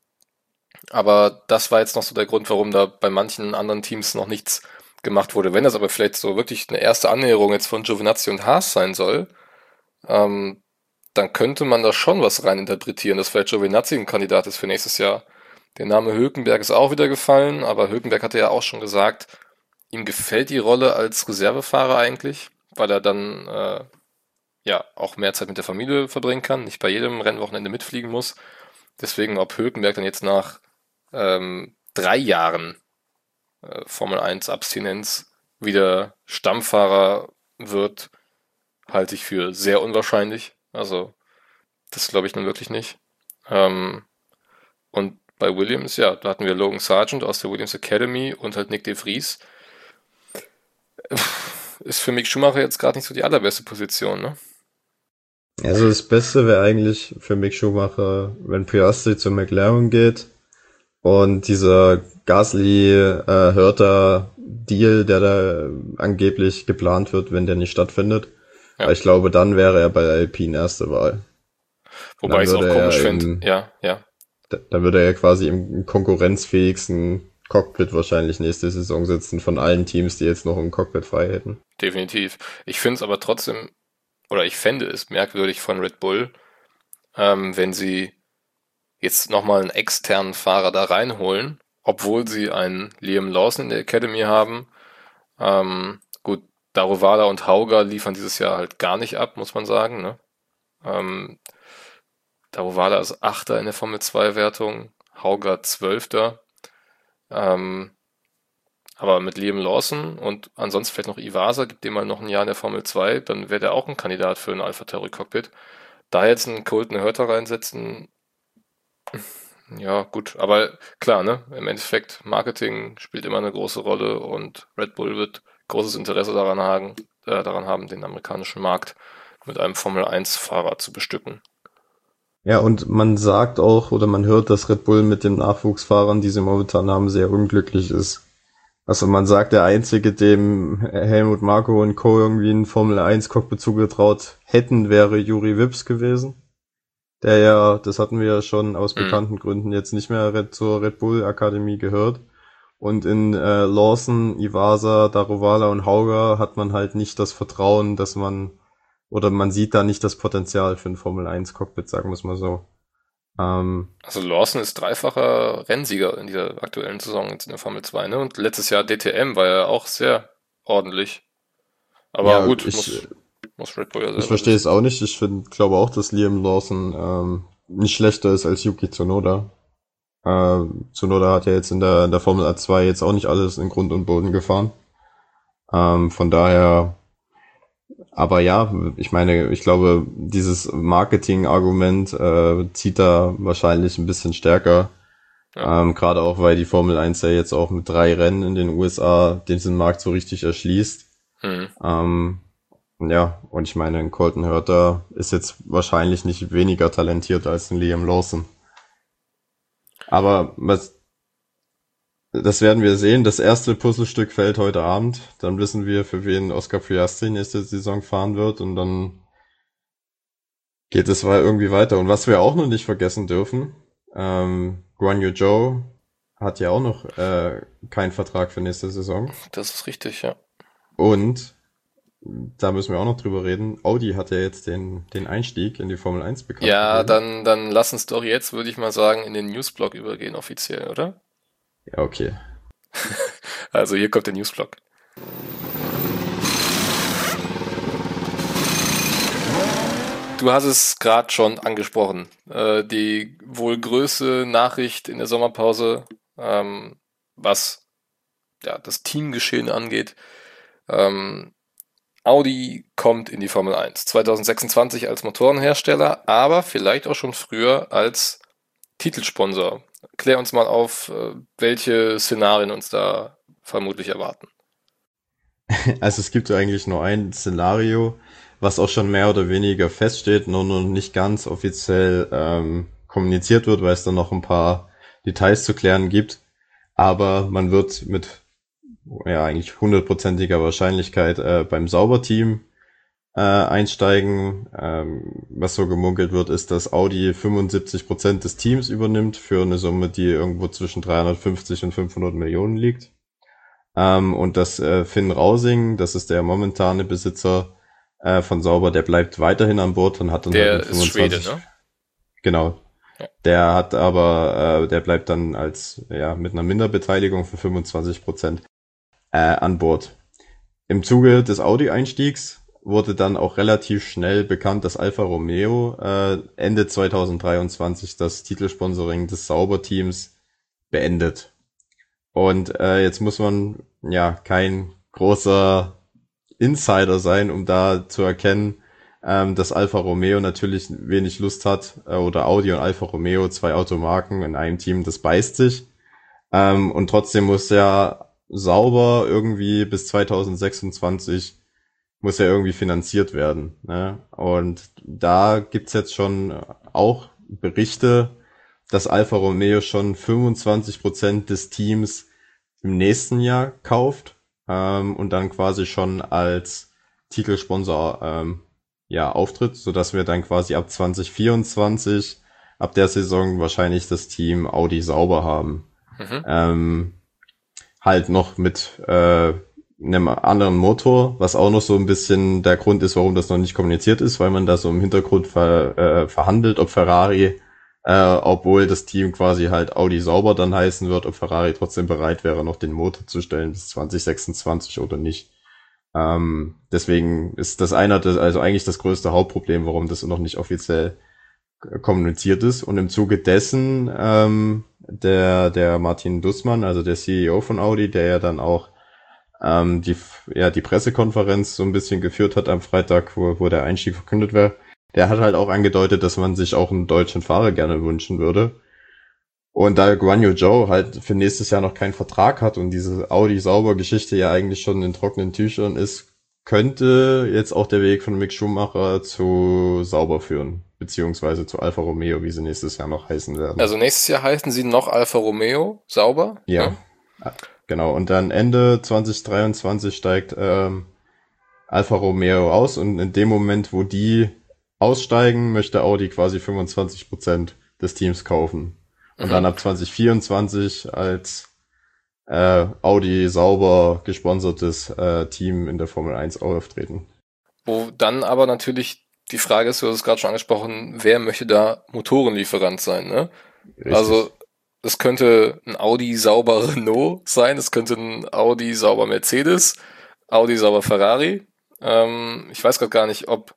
aber das war jetzt noch so der Grund, warum da bei manchen anderen Teams noch nichts gemacht wurde. Wenn das aber vielleicht so wirklich eine erste Annäherung jetzt von Giovinazzi und Haas sein soll, ähm, dann könnte man da schon was rein interpretieren, dass vielleicht Giovinazzi ein Kandidat ist für nächstes Jahr. Der Name Hülkenberg ist auch wieder gefallen, aber Hülkenberg hatte ja auch schon gesagt, ihm gefällt die Rolle als Reservefahrer eigentlich, weil er dann äh, ja auch mehr Zeit mit der Familie verbringen kann, nicht bei jedem Rennwochenende mitfliegen muss. Deswegen, ob Hülkenberg dann jetzt nach ähm, drei Jahren äh, Formel eins Abstinenz wieder Stammfahrer wird, halte ich für sehr unwahrscheinlich. Also, das glaube ich nun wirklich nicht. Ähm, und bei Williams, ja, da hatten wir Logan Sargent aus der Williams Academy und halt Nick de Vries. Ist für Mick Schumacher jetzt gerade nicht so die allerbeste Position, ne? Also das Beste wäre eigentlich für Mick Schumacher, wenn Piastri zu McLaren geht und dieser Gasly-Hörter-Deal, der da angeblich geplant wird, wenn der nicht stattfindet. Ja. Weil ich glaube, dann wäre er bei Alpine erste Wahl. Wobei ich es auch würde er komisch finde. im, Ja, ja. Dann würde er ja quasi im konkurrenzfähigsten Cockpit wahrscheinlich nächste Saison sitzen von allen Teams, die jetzt noch ein Cockpit frei hätten. Definitiv. Ich finde es aber trotzdem, oder ich fände es merkwürdig von Red Bull, ähm, wenn sie jetzt nochmal einen externen Fahrer da reinholen, obwohl sie einen Liam Lawson in der Academy haben. Ähm, gut, Daruvala und Hauger liefern dieses Jahr halt gar nicht ab, muss man sagen. Ne? Ähm, Daruvala ist Achter in der Formel zwei Wertung, Hauger Zwölfter. Ähm, aber mit Liam Lawson und ansonsten vielleicht noch Iwasa, gibt dem mal noch ein Jahr in der Formel zwei, dann wäre der auch ein Kandidat für ein AlphaTauri Cockpit. Da jetzt einen Colton Herta reinsetzen, ja gut, aber klar, ne? Im Endeffekt, Marketing spielt immer eine große Rolle und Red Bull wird großes Interesse daran haben, äh, daran haben, den amerikanischen Markt mit einem Formel eins Fahrer zu bestücken. Ja, und man sagt auch, oder man hört, dass Red Bull mit den Nachwuchsfahrern, die sie momentan haben, sehr unglücklich ist. Also man sagt, der Einzige, dem Helmut Marko und Co. irgendwie ein Formel eins Cockpit zugetraut hätten, wäre Juri Vips gewesen. Der ja, das hatten wir ja schon aus Mhm. bekannten Gründen jetzt nicht mehr Red, zur Red Bull Akademie gehört. Und in äh, Lawson, Iwasa, Daruvala und Hauger hat man halt nicht das Vertrauen, dass man, oder man sieht da nicht das Potenzial für ein Formel eins Cockpit, sagen wir es mal so. Ähm, Also Lawson ist dreifacher Rennsieger in dieser aktuellen Saison jetzt in der Formel zwei, ne? Und letztes Jahr D T M war er auch sehr ordentlich. Aber ja, gut, ich, muss, muss Red Bull ja ich selber verstehe es wissen. auch nicht. Ich find, glaube auch, dass Liam Lawson ähm, nicht schlechter ist als Yuki Tsunoda. Äh, Tsunoda hat ja jetzt in der, in der Formel A zwei jetzt auch nicht alles in Grund und Boden gefahren. Ähm, von daher, aber ja, ich meine, ich glaube, dieses Marketing-Argument äh, zieht da wahrscheinlich ein bisschen stärker, Ja. Ähm, gerade auch, weil die Formel eins ja jetzt auch mit drei Rennen in den U S A diesen Markt so richtig erschließt. Mhm. Ähm, ja, und ich meine, ein Colton Herta ist jetzt wahrscheinlich nicht weniger talentiert als ein Liam Lawson. Aber was, das werden wir sehen. Das erste Puzzlestück fällt heute Abend. Dann wissen wir, für wen Oscar Piastri nächste Saison fahren wird. Und dann geht es wei- irgendwie weiter. Und was wir auch noch nicht vergessen dürfen, ähm, Guan Yu Zhou hat ja auch noch äh, keinen Vertrag für nächste Saison. Das ist richtig, ja. Und da müssen wir auch noch drüber reden. Audi hat ja jetzt den, den Einstieg in die Formel eins bekannt Ja, gegeben. dann, dann lass uns doch jetzt, würde ich mal sagen, in den Newsblock übergehen, offiziell, oder? Ja, okay. Also hier kommt der Newsblock. Du hast es gerade schon angesprochen. Äh, die wohl größte Nachricht in der Sommerpause, ähm, was ja, das Teamgeschehen angeht. Ähm, Audi kommt in die Formel eins. zwanzig sechsundzwanzig als Motorenhersteller, aber vielleicht auch schon früher als Titelsponsor. Klär uns mal auf, äh, welche Szenarien uns da vermutlich erwarten. Also es gibt ja eigentlich nur ein Szenario, was auch schon mehr oder weniger feststeht, nur noch nicht ganz offiziell ähm, kommuniziert wird, weil es dann noch ein paar Details zu klären gibt. Aber man wird mit ja eigentlich hundertprozentiger Wahrscheinlichkeit äh, beim Sauberteam äh, einsteigen. Ähm, was so gemunkelt wird, ist, dass Audi fünfundsiebzig Prozent des Teams übernimmt für eine Summe, die irgendwo zwischen dreihundertfünfzig und fünfhundert Millionen liegt. Ähm, und dass äh, Finn Rausing, das ist der momentane Besitzer äh, von Sauber, der bleibt weiterhin an Bord und hat dann Der halt mit ist Schwede, fünfundzwanzig. ne? Genau. Ja. Der hat aber, äh, der bleibt dann als, ja, mit einer Minderbeteiligung für fünfundzwanzig Prozent äh, an Bord. Im Zuge des Audi-Einstiegs wurde dann auch relativ schnell bekannt, dass Alfa Romeo äh, Ende zwanzig dreiundzwanzig das Titelsponsoring des Sauber-Teams beendet. Und äh, jetzt muss man ja kein großer Insider sein, um da zu erkennen, ähm, dass Alfa Romeo natürlich wenig Lust hat, äh, oder Audi und Alfa Romeo, zwei Automarken in einem Team, das beißt sich. Ähm, und trotzdem muss ja sauber irgendwie bis zwanzig sechsundzwanzig muss ja irgendwie finanziert werden. Ne? Und da gibt's jetzt schon auch Berichte, dass Alfa Romeo schon fünfundzwanzig Prozent des Teams im nächsten Jahr kauft ähm, und dann quasi schon als Titelsponsor ähm, ja auftritt, sodass wir dann quasi ab zwanzig vierundzwanzig, ab der Saison wahrscheinlich das Team Audi Sauber haben. Mhm. Ähm, halt noch mit äh, einem anderen Motor, was auch noch so ein bisschen der Grund ist, warum das noch nicht kommuniziert ist, weil man da so im Hintergrund ver, äh, verhandelt, ob Ferrari, äh, obwohl das Team quasi halt Audi Sauber dann heißen wird, ob Ferrari trotzdem bereit wäre, noch den Motor zu stellen bis zwanzig sechsundzwanzig oder nicht. Ähm, deswegen ist das einer, des, also eigentlich das größte Hauptproblem, warum das noch nicht offiziell kommuniziert ist. Und im Zuge dessen ähm, der der Martin Dussmann, also der C E O von Audi, der ja dann auch ähm, die ja die Pressekonferenz so ein bisschen geführt hat am Freitag, wo, wo der Einstieg verkündet wäre, der hat halt auch angedeutet, dass man sich auch einen deutschen Fahrer gerne wünschen würde. Und da Guan Yu Zhou halt für nächstes Jahr noch keinen Vertrag hat und diese Audi-Sauber-Geschichte ja eigentlich schon in trockenen Tüchern ist, könnte jetzt auch der Weg von Mick Schumacher zu Sauber führen, beziehungsweise zu Alfa Romeo, wie sie nächstes Jahr noch heißen werden. Also nächstes Jahr heißen sie noch Alfa Romeo, sauber? Ja, Ne? genau. Und dann Ende zwanzig dreiundzwanzig steigt ähm, Alfa Romeo aus und in dem Moment, wo die aussteigen, möchte Audi quasi fünfundzwanzig Prozent des Teams kaufen. Und Mhm. dann ab zwanzig vierundzwanzig als äh, Audi sauber gesponsertes äh, Team in der Formel eins auftreten. Wo dann aber natürlich die Frage ist, du hast es gerade schon angesprochen, wer möchte da Motorenlieferant sein, ne? Richtig. Also es könnte ein Audi sauber Renault sein, es könnte ein Audi sauber Mercedes, Audi sauber Ferrari. Ähm, ich weiß gerade gar nicht, ob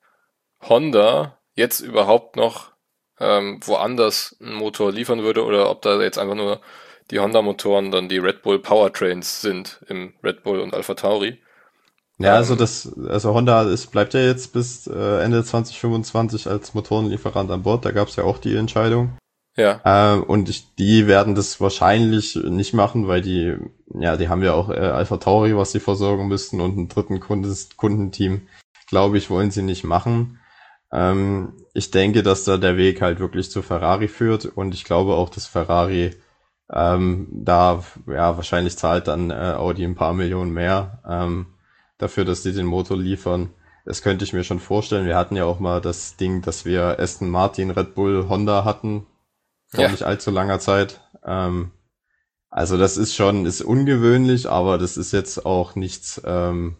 Honda jetzt überhaupt noch ähm, woanders einen Motor liefern würde oder ob da jetzt einfach nur die Honda-Motoren dann die Red Bull Powertrains sind im Red Bull und AlphaTauri. Ja, Ähm, also das, also Honda ist, bleibt ja jetzt bis äh, Ende zwanzig fünfundzwanzig als Motorenlieferant an Bord. Da gab es ja auch die Entscheidung. Ja. Ähm, und ich, die werden das wahrscheinlich nicht machen, weil die, ja, die haben ja auch äh, Alpha Tauri, was sie versorgen müssten, und einen dritten Kundes, Kundenteam, glaube ich, wollen sie nicht machen. Ähm, ich denke, dass da der Weg halt wirklich zu Ferrari führt, und ich glaube auch, dass Ferrari ähm, da ja wahrscheinlich zahlt dann äh, Audi ein paar Millionen mehr ähm, dafür, dass sie den Motor liefern. Das könnte ich mir schon vorstellen. Wir hatten ja auch mal das Ding, dass wir Aston Martin, Red Bull, Honda hatten vor Ja. nicht allzu langer Zeit. Ähm, also das ist schon, ist ungewöhnlich, aber das ist jetzt auch nichts, ähm,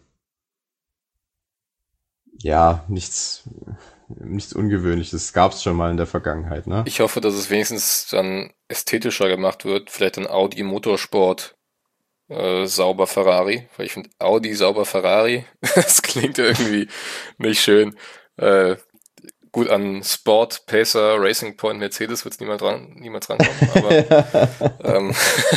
ja, nichts, nichts Ungewöhnliches. Das gab's schon mal in der Vergangenheit, ne? Ich hoffe, dass es wenigstens dann ästhetischer gemacht wird. Vielleicht ein Audi Motorsport äh, sauber Ferrari. Weil ich finde Audi sauber Ferrari, das klingt irgendwie nicht schön. Äh, gut, an Sport, Pacer, Racing Point, Mercedes wird es niemand dran, niemals rankommen. Aber ähm,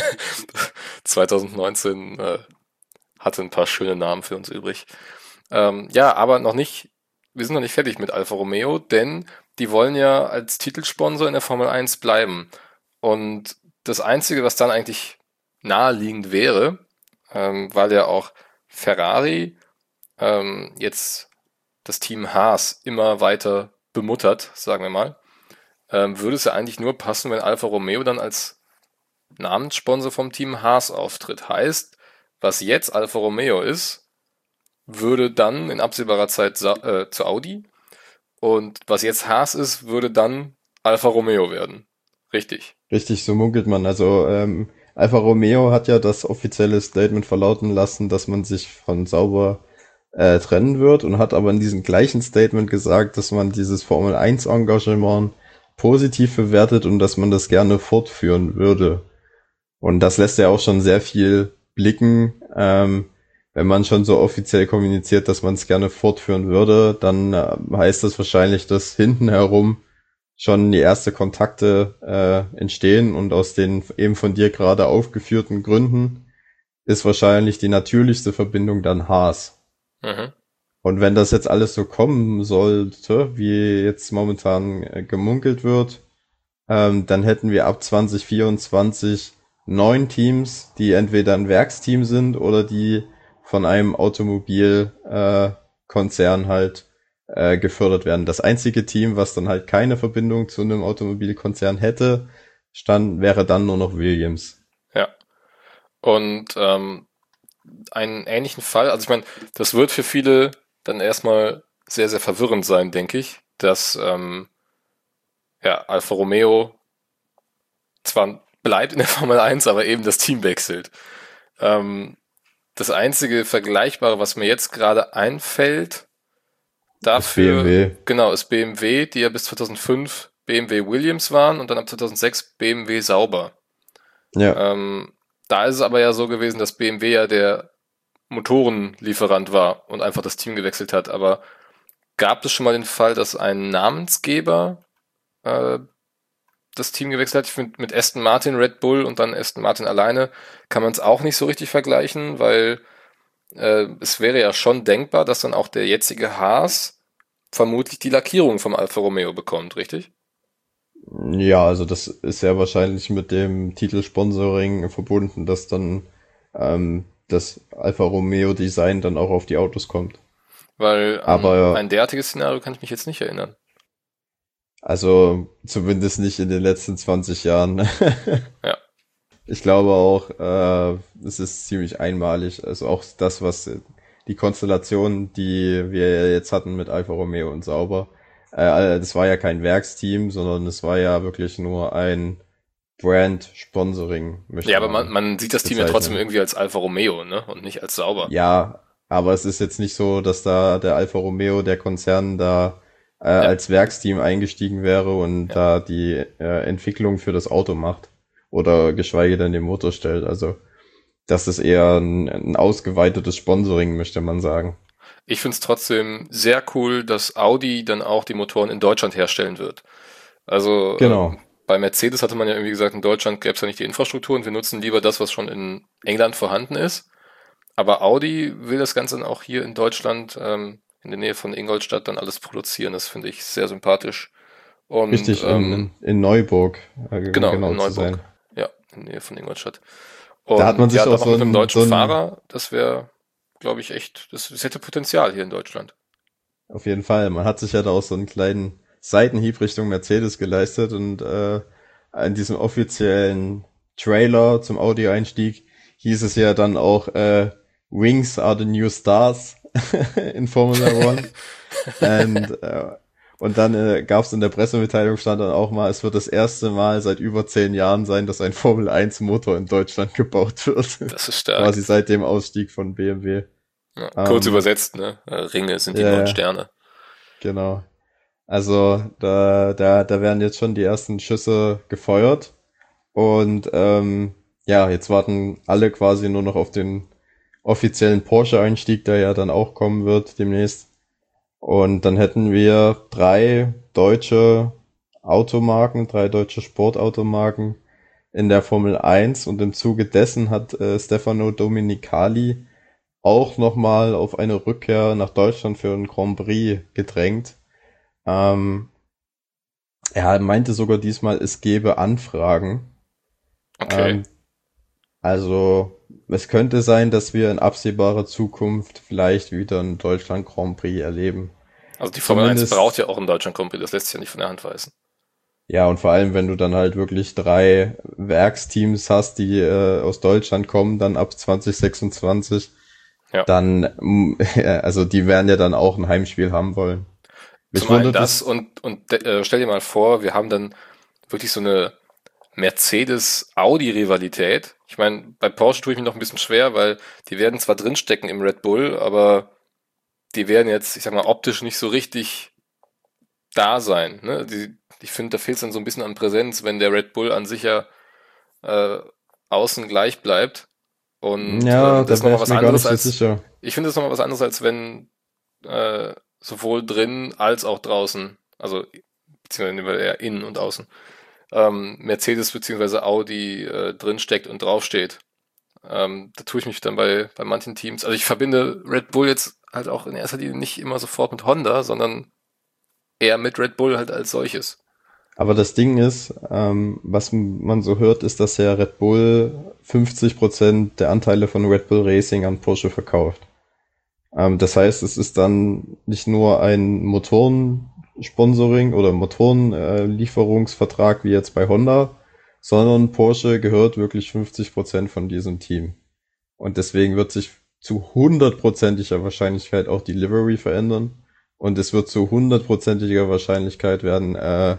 zwanzig neunzehn äh, hatte ein paar schöne Namen für uns übrig. Ähm, ja, aber noch nicht, wir sind noch nicht fertig mit Alfa Romeo, denn die wollen ja als Titelsponsor in der Formel eins bleiben. Und das Einzige, was dann eigentlich naheliegend wäre, ähm, weil ja auch Ferrari ähm, jetzt das Team Haas immer weiter bemuttert, sagen wir mal, ähm, würde es ja eigentlich nur passen, wenn Alfa Romeo dann als Namenssponsor vom Team Haas auftritt. Heißt, was jetzt Alfa Romeo ist, würde dann in absehbarer Zeit Sa äh, zu Audi, und was jetzt Haas ist, würde dann Alfa Romeo werden. Richtig. Richtig, so munkelt man. Also ähm, Alfa Romeo hat ja das offizielle Statement verlauten lassen, dass man sich von Sauber äh, trennen wird, und hat aber in diesem gleichen Statement gesagt, dass man dieses Formel eins Engagement positiv bewertet und dass man das gerne fortführen würde. Und das lässt ja auch schon sehr viel blicken. Ähm, wenn man schon so offiziell kommuniziert, dass man es gerne fortführen würde, dann äh, heißt das wahrscheinlich, dass hinten herum schon die erste Kontakte äh, entstehen, und aus den eben von dir gerade aufgeführten Gründen ist wahrscheinlich die natürlichste Verbindung dann Haas. Mhm. Und wenn das jetzt alles so kommen sollte, wie jetzt momentan äh, gemunkelt wird, ähm, dann hätten wir ab zwanzig vierundzwanzig neun Teams, die entweder ein Werksteam sind oder die von einem Automobilkonzern äh, Konzern halt äh, gefördert werden. Das einzige Team, was dann halt keine Verbindung zu einem Automobilkonzern hätte, stand, wäre dann nur noch Williams. Ja. Und ähm, einen ähnlichen Fall, also ich meine, das wird für viele dann erstmal sehr, sehr verwirrend sein, denke ich, dass ähm, ja, Alfa Romeo zwar bleibt in der Formel eins, aber eben das Team wechselt. Ähm, das einzige Vergleichbare, was mir jetzt gerade einfällt, Das B M dafür, W. genau, ist B M W, die ja bis zweitausendfünf B M W Williams waren und dann ab zweitausendsechs B M W Sauber. Ja. Ähm, da ist es aber ja so gewesen, dass B M W ja der Motorenlieferant war und einfach das Team gewechselt hat. Aber gab es schon mal den Fall, dass ein Namensgeber äh, das Team gewechselt hat? Ich finde, mit Aston Martin, Red Bull und dann Aston Martin alleine kann man es auch nicht so richtig vergleichen, weil äh, es wäre ja schon denkbar, dass dann auch der jetzige Haas vermutlich die Lackierung vom Alfa Romeo bekommt, richtig? Ja, also das ist ja wahrscheinlich mit dem Titelsponsoring verbunden, dass dann ähm, das Alfa Romeo Design dann auch auf die Autos kommt. Weil an Aber ein derartiges Szenario kann ich mich jetzt nicht erinnern. also zumindest nicht in den letzten zwanzig Jahren. Ja, Ich glaube auch, äh, es ist ziemlich einmalig. Also auch das, was die Konstellation, die wir jetzt hatten mit Alfa Romeo und Sauber, äh, das war ja kein Werksteam, sondern es war ja wirklich nur ein Brand-Sponsoring, möchte ja, aber man, man man sieht das Team ja trotzdem bezeichnen. irgendwie als Alfa Romeo, ne? Und nicht als Sauber. Ja, aber es ist jetzt nicht so, dass da der Alfa Romeo, der Konzern, da äh, Ja, als Werksteam eingestiegen wäre und ja. da die äh, Entwicklung für das Auto macht oder geschweige denn den Motor stellt. Also das ist eher ein, ein ausgeweitetes Sponsoring, möchte man sagen. Ich finde es trotzdem sehr cool, dass Audi dann auch die Motoren in Deutschland herstellen wird. Also Genau. ähm, bei Mercedes hatte man ja irgendwie gesagt, in Deutschland gäbe es ja nicht die Infrastruktur und wir nutzen lieber das, was schon in England vorhanden ist. Aber Audi will das Ganze dann auch hier in Deutschland, ähm, in der Nähe von Ingolstadt, dann alles produzieren. Das finde ich sehr sympathisch. Und, Richtig, ähm, in, in Neuburg, äh, um genau, genau in zu sein. Neuburg. Ja, in der Nähe von Ingolstadt. Da hat man Und sich ja, auch dann noch so mit einem ein, deutschen so ein, Fahrer, das wäre, glaube ich, echt, das, das hätte Potenzial hier in Deutschland. auf jeden Fall, man hat sich ja da auch so einen kleinen Seitenhieb Richtung Mercedes geleistet und äh, in diesem offiziellen Trailer zum Audi-Einstieg hieß es ja dann auch, äh, Wings are the new stars in Formula One. Und, äh, und dann äh, gab es in der Pressemitteilung stand dann auch mal, es wird das erste Mal seit über zehn Jahren sein, dass ein Formel eins Motor in Deutschland gebaut wird. Das ist stark. Quasi seit dem Ausstieg von B M W. Ja, kurz Ähm, übersetzt, ne? Äh, Ringe sind die ja, neuen ja, Sterne. genau. Also da, da, da werden jetzt schon die ersten Schüsse gefeuert. Und ähm, ja, jetzt warten alle quasi nur noch auf den offiziellen Porsche-Einstieg, der ja dann auch kommen wird demnächst. Und dann hätten wir drei deutsche Automarken, drei deutsche Sportautomarken in der Formel eins und im Zuge dessen hat äh, Stefano Domenicali auch nochmal auf eine Rückkehr nach Deutschland für einen Grand Prix gedrängt. Ähm, er meinte sogar diesmal, es gebe Anfragen. Okay. Ähm, also es könnte sein, dass wir in absehbarer Zukunft vielleicht wieder einen Deutschland Grand Prix erleben. Also die Formel eins braucht Zumindest, ja auch in Deutschland Grand Prix, das lässt sich ja nicht von der Hand weisen. ja, und vor allem, wenn du dann halt wirklich drei Werksteams hast, die äh, aus Deutschland kommen, dann ab zwanzig sechsundzwanzig, Ja. dann, mm, also die werden ja dann auch ein Heimspiel haben wollen. Mich Zum einen wundert das es, und, und äh, stell dir mal vor, wir haben dann wirklich so eine Mercedes-Audi-Rivalität. Ich meine, bei Porsche tue ich mich noch ein bisschen schwer, weil die werden zwar drinstecken im Red Bull, aber die werden jetzt, ich sag mal, optisch nicht so richtig da sein. Ne? Die, ich finde, da fehlt es dann so ein bisschen an Präsenz, wenn der Red Bull an sich ja äh, außen gleich bleibt. Und ja, ähm, das da ist wäre nochmal ich was mir gar anderes nicht so als, sicher. ich finde das nochmal was anderes, als wenn äh, sowohl drin als auch draußen, also beziehungsweise nehmen wir eher innen und außen, ähm, Mercedes beziehungsweise Audi äh, drin steckt und draufsteht. Ähm, da tue ich mich dann bei, bei manchen Teams, also ich verbinde Red Bull jetzt halt auch in erster Linie nicht immer sofort mit Honda, sondern eher mit Red Bull halt als solches. Aber das Ding ist, ähm, was m- man so hört, ist, dass ja Red Bull fünfzig Prozent der Anteile von Red Bull Racing an Porsche verkauft. Ähm, das heißt, es ist dann nicht nur ein Motorensponsoring oder Motorenlieferungsvertrag wie jetzt bei Honda, sondern Porsche gehört wirklich fünfzig Prozent von diesem Team. Und deswegen wird sich zu hundertprozentiger Wahrscheinlichkeit auch die Livery verändern. Und es wird zu hundertprozentiger Wahrscheinlichkeit werden, äh,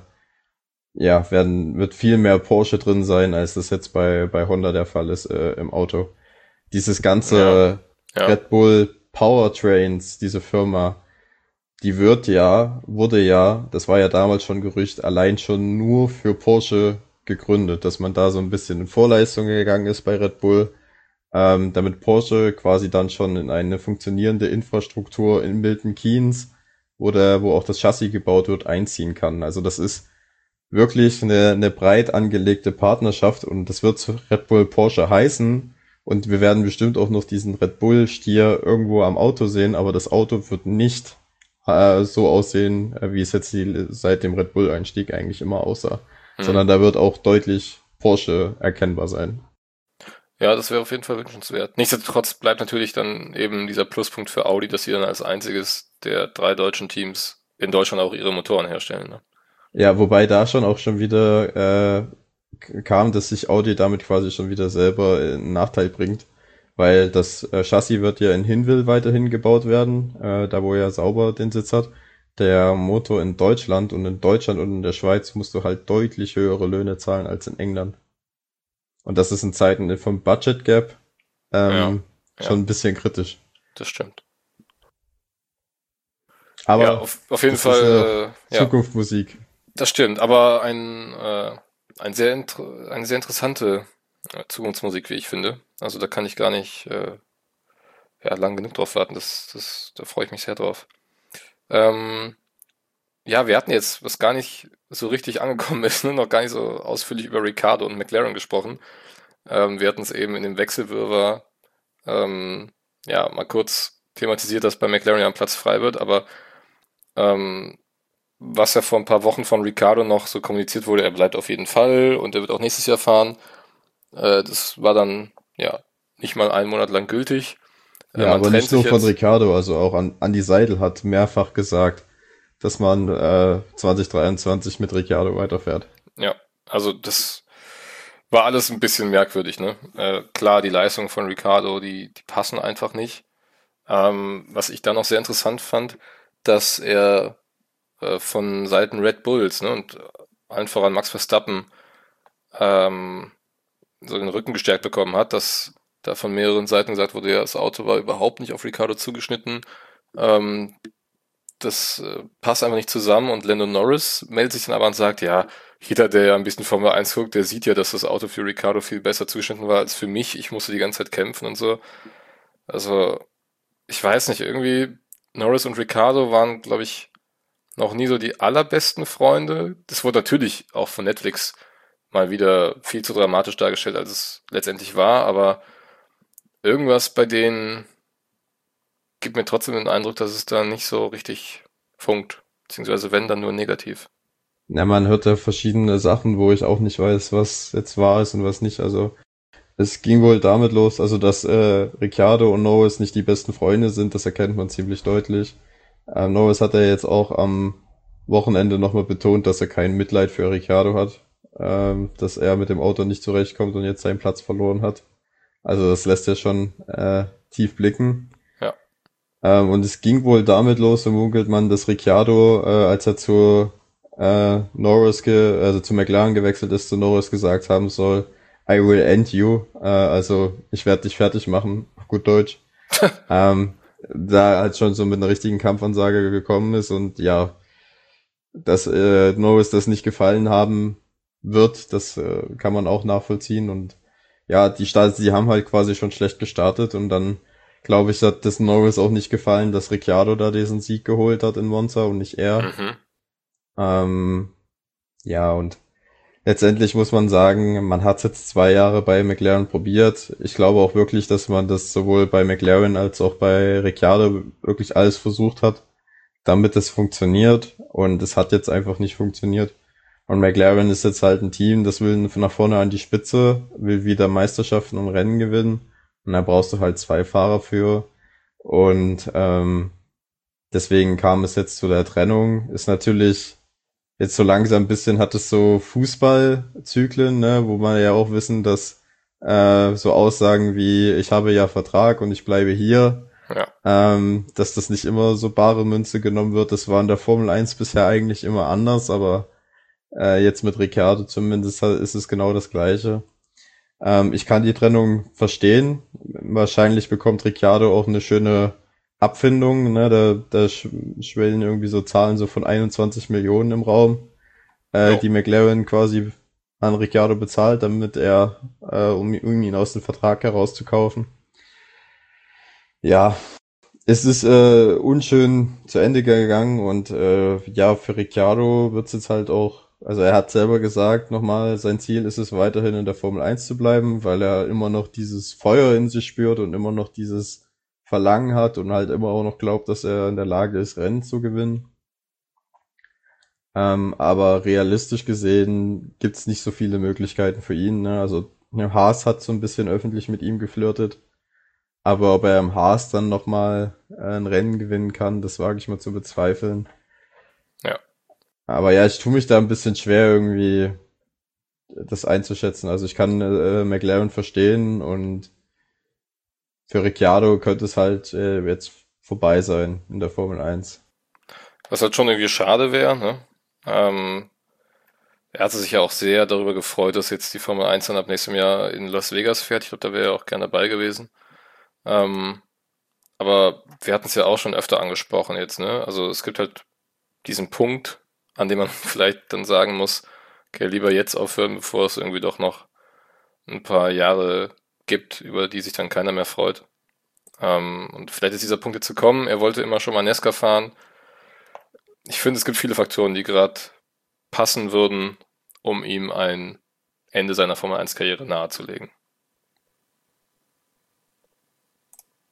ja, werden, wird viel mehr Porsche drin sein, als das jetzt bei, bei Honda der Fall ist, äh, im Auto. Dieses Ja, ganze ja. Red Bull Powertrains, diese Firma, die wird ja, wurde ja, das war ja damals schon Gerücht, allein schon nur für Porsche gegründet, dass man da so ein bisschen in Vorleistung gegangen ist bei Red Bull, ähm, damit Porsche quasi dann schon in eine funktionierende Infrastruktur in Milton Keynes, wo der, wo auch das Chassis gebaut wird, einziehen kann. Also das ist wirklich eine, eine breit angelegte Partnerschaft und das wird Red Bull Porsche heißen und wir werden bestimmt auch noch diesen Red Bull Stier irgendwo am Auto sehen, aber das Auto wird nicht äh, so aussehen, äh, wie es jetzt die, seit dem Red Bull Einstieg eigentlich immer aussah, Hm. sondern da wird auch deutlich Porsche erkennbar sein. Ja, das wäre auf jeden Fall wünschenswert. Nichtsdestotrotz bleibt natürlich dann eben dieser Pluspunkt für Audi, dass sie dann als einziges der drei deutschen Teams in Deutschland auch ihre Motoren herstellen. Ne? Ja, wobei da schon auch schon wieder äh, k- kam, dass sich Audi damit quasi schon wieder selber einen Nachteil bringt, weil das äh, Chassis wird ja in Hinwil weiterhin gebaut werden, äh, da wo er sauber den Sitz hat. Der Motor in Deutschland und in Deutschland und in der Schweiz musst du halt deutlich höhere Löhne zahlen als in England. Und das ist in Zeiten vom Budget Gap Ja, ähm, ja, schon ein bisschen kritisch. das stimmt. Ja, Aber auf, auf jeden das ist noch Fall, äh, ja, Zukunftsmusik. das stimmt. Aber ein, äh, ein sehr inter eine sehr interessante äh, Zukunftsmusik, wie ich finde. Also da kann ich gar nicht äh, ja, lang genug drauf warten. Das, das, da freue ich mich sehr drauf. Ähm, ja, wir hatten jetzt, was gar nicht so richtig angekommen ist, ne, noch gar nicht so ausführlich über Ricardo und McLaren gesprochen. Ähm, wir hatten es eben in dem Wechselwirrwarr ähm, ja mal kurz thematisiert, dass bei McLaren ja ein Platz frei wird, aber ähm, was ja vor ein paar Wochen von Ricciardo noch so kommuniziert wurde, er bleibt auf jeden Fall und er wird auch nächstes Jahr fahren. Äh, das war dann, ja, nicht mal einen Monat lang gültig. Äh, Ja, man aber trennt nicht sich nur von jetzt. Ricciardo, also auch an Andy Seidel hat mehrfach gesagt, dass man äh, zwanzig dreiundzwanzig mit Ricciardo weiterfährt. Ja, also das war alles ein bisschen merkwürdig, ne? Äh, klar, die Leistungen von Ricciardo, die, die passen einfach nicht. Ähm, was ich da noch sehr interessant fand, dass er äh, von Seiten Red Bulls, ne, und allen voran Max Verstappen ähm, so den Rücken gestärkt bekommen hat, dass da von mehreren Seiten gesagt wurde, ja, das Auto war überhaupt nicht auf Ricciardo zugeschnitten. Ähm, das äh, passt einfach nicht zusammen und Lando Norris meldet sich dann aber und sagt, ja, jeder, der ja ein bisschen Formel eins guckt, der sieht ja, dass das Auto für Ricciardo viel besser zugeschnitten war als für mich. Ich musste die ganze Zeit kämpfen und so. Also, ich weiß nicht, irgendwie Norris und Ricciardo waren, glaube ich, noch nie so die allerbesten Freunde. Das wurde natürlich auch von Netflix mal wieder viel zu dramatisch dargestellt, als es letztendlich war, aber irgendwas bei denen gibt mir trotzdem den Eindruck, dass es da nicht so richtig funkt. Beziehungsweise wenn, dann nur negativ. Ja, man hört da verschiedene Sachen, wo ich auch nicht weiß, was jetzt wahr ist und was nicht. Also es ging wohl damit los, also dass äh, Ricciardo und Norris nicht die besten Freunde sind, das erkennt man ziemlich deutlich. Ähm, Norris hat ja jetzt auch am Wochenende nochmal betont, dass er kein Mitleid für Ricciardo hat, ähm, dass er mit dem Auto nicht zurechtkommt und jetzt seinen Platz verloren hat. Also das lässt ja schon äh, tief blicken. Ja. Ähm, und es ging wohl damit los, so munkelt man, dass Ricciardo, äh, als er zu äh, Norris, ge also zu McLaren gewechselt ist, zu Norris gesagt haben soll, I will end you, äh, also ich werde dich fertig machen, auf gut Deutsch. Ähm, da halt schon so mit einer richtigen Kampfansage gekommen ist und ja, dass äh, Norris das nicht gefallen haben wird, das äh, kann man auch nachvollziehen und ja, die Start, die haben halt quasi schon schlecht gestartet und dann glaube ich, hat das Norris auch nicht gefallen, dass Ricciardo da diesen Sieg geholt hat in Monza und nicht er. Mhm. Ähm, ja, und letztendlich muss man sagen, man hat es jetzt zwei Jahre bei McLaren probiert. Ich glaube auch wirklich, dass man das sowohl bei McLaren als auch bei Ricciardo wirklich alles versucht hat, damit es funktioniert. Und es hat jetzt einfach nicht funktioniert. Und McLaren ist jetzt halt ein Team, das will nach vorne an die Spitze, will wieder Meisterschaften und Rennen gewinnen. Und da brauchst du halt zwei Fahrer für. Und ähm, deswegen kam es jetzt zu der Trennung. Ist natürlich jetzt so langsam ein bisschen hat es so Fußballzyklen, ne, wo man ja auch wissen, dass äh, so Aussagen wie ich habe ja Vertrag und ich bleibe hier, Ja. ähm, dass das nicht immer so bare Münze genommen wird. Das war in der Formel eins bisher eigentlich immer anders, aber äh, jetzt mit Ricciardo zumindest ist es genau das Gleiche. Ähm, ich kann die Trennung verstehen. Wahrscheinlich bekommt Ricciardo auch eine schöne Abfindung, ne? Da, da schwellen irgendwie so Zahlen so von einundzwanzig Millionen im Raum, äh, Jo. die McLaren quasi an Ricciardo bezahlt, damit er, äh, um, um ihn aus dem Vertrag herauszukaufen. Ja, es ist äh, unschön zu Ende gegangen und äh, ja, für Ricciardo wird's jetzt halt auch, also er hat selber gesagt, nochmal, sein Ziel ist es weiterhin in der Formel eins zu bleiben, weil er immer noch dieses Feuer in sich spürt und immer noch dieses Verlangen hat und halt immer auch noch glaubt, dass er in der Lage ist, Rennen zu gewinnen. Ähm, aber realistisch gesehen gibt's nicht so viele Möglichkeiten für ihn. Ne? Also ja, Haas hat so ein bisschen öffentlich mit ihm geflirtet. Aber ob er im Haas dann nochmal äh, ein Rennen gewinnen kann, das wage ich mal zu bezweifeln. Ja. Aber ja, ich tue mich da ein bisschen schwer irgendwie das einzuschätzen. Also ich kann äh, McLaren verstehen und für Ricciardo könnte es halt äh, jetzt vorbei sein in der Formel eins. Was halt schon irgendwie schade wäre, ne? Ähm, er hatte sich ja auch sehr darüber gefreut, dass jetzt die Formel eins dann ab nächstem Jahr in Las Vegas fährt. Ich glaube, da wäre er auch gerne dabei gewesen. Ähm, aber wir hatten es ja auch schon öfter angesprochen jetzt, ne? Also es gibt halt diesen Punkt, an dem man vielleicht dann sagen muss, okay, lieber jetzt aufhören, bevor es irgendwie doch noch ein paar Jahre gibt, über die sich dann keiner mehr freut. Ähm, und vielleicht ist dieser Punkt jetzt gekommen. Er wollte immer schon mal Nesca fahren. Ich finde, es gibt viele Faktoren, die gerade passen würden, um ihm ein Ende seiner Formel eins Karriere nahezulegen.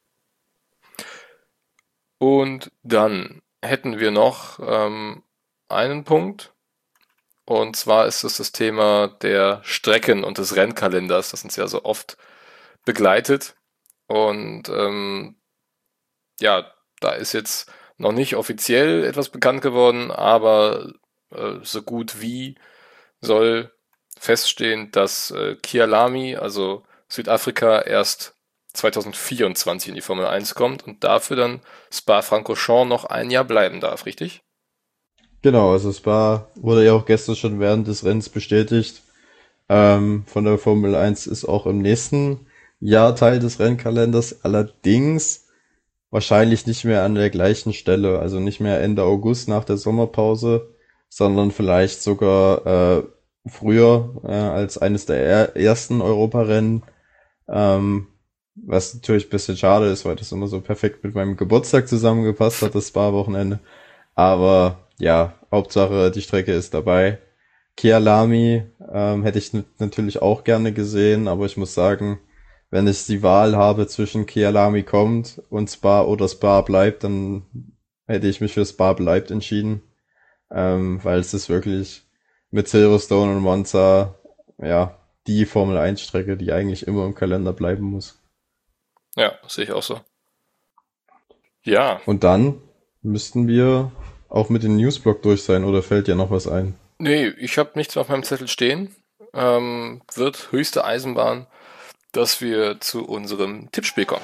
Und dann hätten wir noch ähm, einen Punkt. Und zwar ist es das Thema der Strecken und des Rennkalenders, das uns ja so oft begleitet. Und ähm, ja, da ist jetzt noch nicht offiziell etwas bekannt geworden, aber äh, so gut wie soll feststehen, dass äh, Kyalami, also Südafrika, erst zwanzig vierundzwanzig in die Formel eins kommt und dafür dann Spa-Francorchamps noch ein Jahr bleiben darf, richtig? Genau, also Spa wurde ja auch gestern schon während des Rennens bestätigt. Ähm, von der Formel eins ist auch im nächsten Jahr Teil des Rennkalenders, allerdings wahrscheinlich nicht mehr an der gleichen Stelle, also nicht mehr Ende August nach der Sommerpause, sondern vielleicht sogar äh, früher äh, als eines der er ersten Europarennen, ähm, was natürlich ein bisschen schade ist, weil das immer so perfekt mit meinem Geburtstag zusammengepasst hat, das Spa-Wochenende. Aber ja, Hauptsache die Strecke ist dabei. Kyalami ähm, hätte ich n- natürlich auch gerne gesehen, aber ich muss sagen, wenn ich die Wahl habe zwischen Kyalami kommt und Spa oder Spa bleibt, dann hätte ich mich für Spa bleibt entschieden, ähm, weil es ist wirklich mit Silverstone und Monza, ja, die Formel eins Strecke, die eigentlich immer im Kalender bleiben muss. Ja, sehe ich auch so. Ja, Und dann müssten wir auch mit dem Newsblock durch sein, oder fällt dir noch was ein? nee, ich habe nichts auf meinem Zettel stehen. Ähm, wird höchste Eisenbahn, dass wir zu unserem Tippspiel kommen.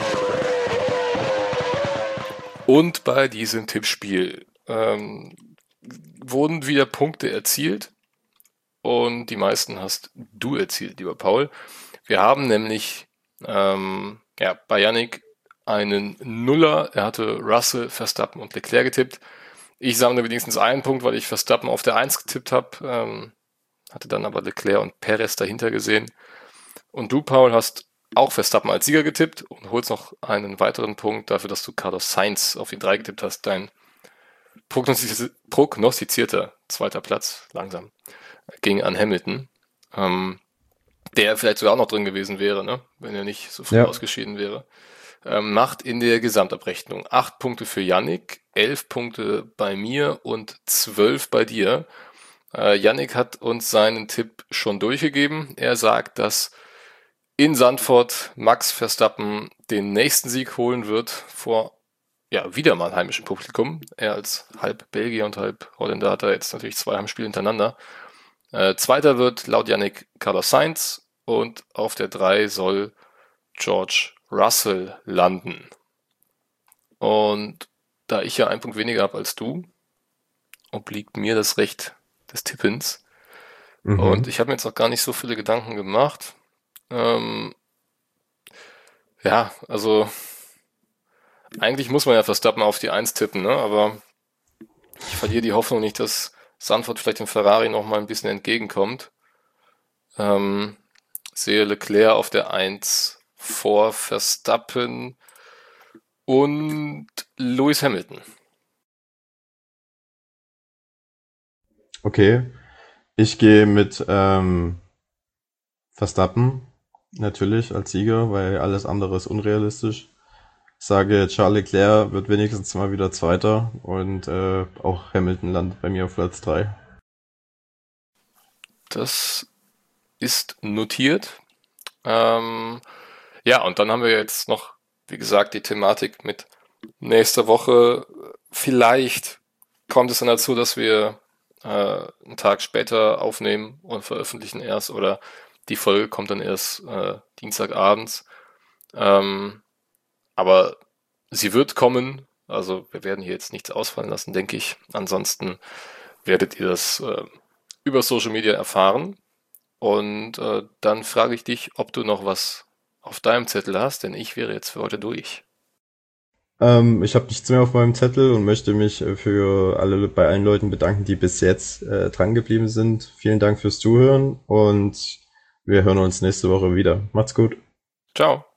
Und bei diesem Tippspiel ähm, wurden wieder Punkte erzielt und die meisten hast du erzielt, lieber Paul. Wir haben nämlich ähm, ja, bei Yannick einen Nuller. Er hatte Russell, Verstappen und Leclerc getippt. Ich sammle wenigstens einen Punkt, weil ich Verstappen auf der eins getippt habe. Ähm, hatte dann aber Leclerc und Perez dahinter gesehen. Und du, Paul, hast auch Verstappen als Sieger getippt und holst noch einen weiteren Punkt dafür, dass du Carlos Sainz auf die drei getippt hast. Dein prognostiz- prognostizierter zweiter Platz, langsam, ging an Hamilton, ähm, der vielleicht sogar auch noch drin gewesen wäre, ne? Wenn er nicht so früh Ja. ausgeschieden wäre. Ähm, macht in der Gesamtabrechnung acht Punkte für Yannick, elf Punkte bei mir und zwölf bei dir. Äh, Yannick hat uns seinen Tipp schon durchgegeben. Er sagt, dass in Zandvoort Max Verstappen den nächsten Sieg holen wird vor ja wieder mal heimischem Publikum. Er als halb Belgier und halb Holländer hat er jetzt natürlich zwei Heimspiele hintereinander. Äh, Zweiter wird laut Yannick Carlos Sainz und auf der drei soll George Russell landen. Und da ich ja einen Punkt weniger habe als du, obliegt mir das Recht des Tippens. Mhm. Und ich habe mir jetzt noch gar nicht so viele Gedanken gemacht. Ähm, ja, also eigentlich muss man ja Verstappen auf die eins tippen, ne? Aber ich verliere die Hoffnung nicht, dass Zandvoort vielleicht dem Ferrari noch mal ein bisschen entgegenkommt. Ähm, sehe Leclerc auf der eins vor Verstappen und Lewis Hamilton. Okay, ich gehe mit ähm, Verstappen natürlich als Sieger, weil alles andere ist unrealistisch. Sage, Charles Leclerc wird wenigstens mal wieder Zweiter und äh, auch Hamilton landet bei mir auf Platz drei. Das ist notiert. Ähm, ja, und dann haben wir jetzt noch, wie gesagt, die Thematik mit nächster Woche. Vielleicht kommt es dann dazu, dass wir äh, einen Tag später aufnehmen und veröffentlichen erst oder die Folge kommt dann erst äh, Dienstagabends. Ähm, aber sie wird kommen. Also wir werden hier jetzt nichts ausfallen lassen, denke ich. Ansonsten werdet ihr das äh, über Social Media erfahren. Und äh, dann frage ich dich, ob du noch was auf deinem Zettel hast, denn ich wäre jetzt für heute durch. Ähm, ich habe nichts mehr auf meinem Zettel und möchte mich äh, für alle bei allen Leuten bedanken, die bis jetzt äh, dran geblieben sind. Vielen Dank fürs Zuhören und wir hören uns nächste Woche wieder. Macht's gut. Ciao.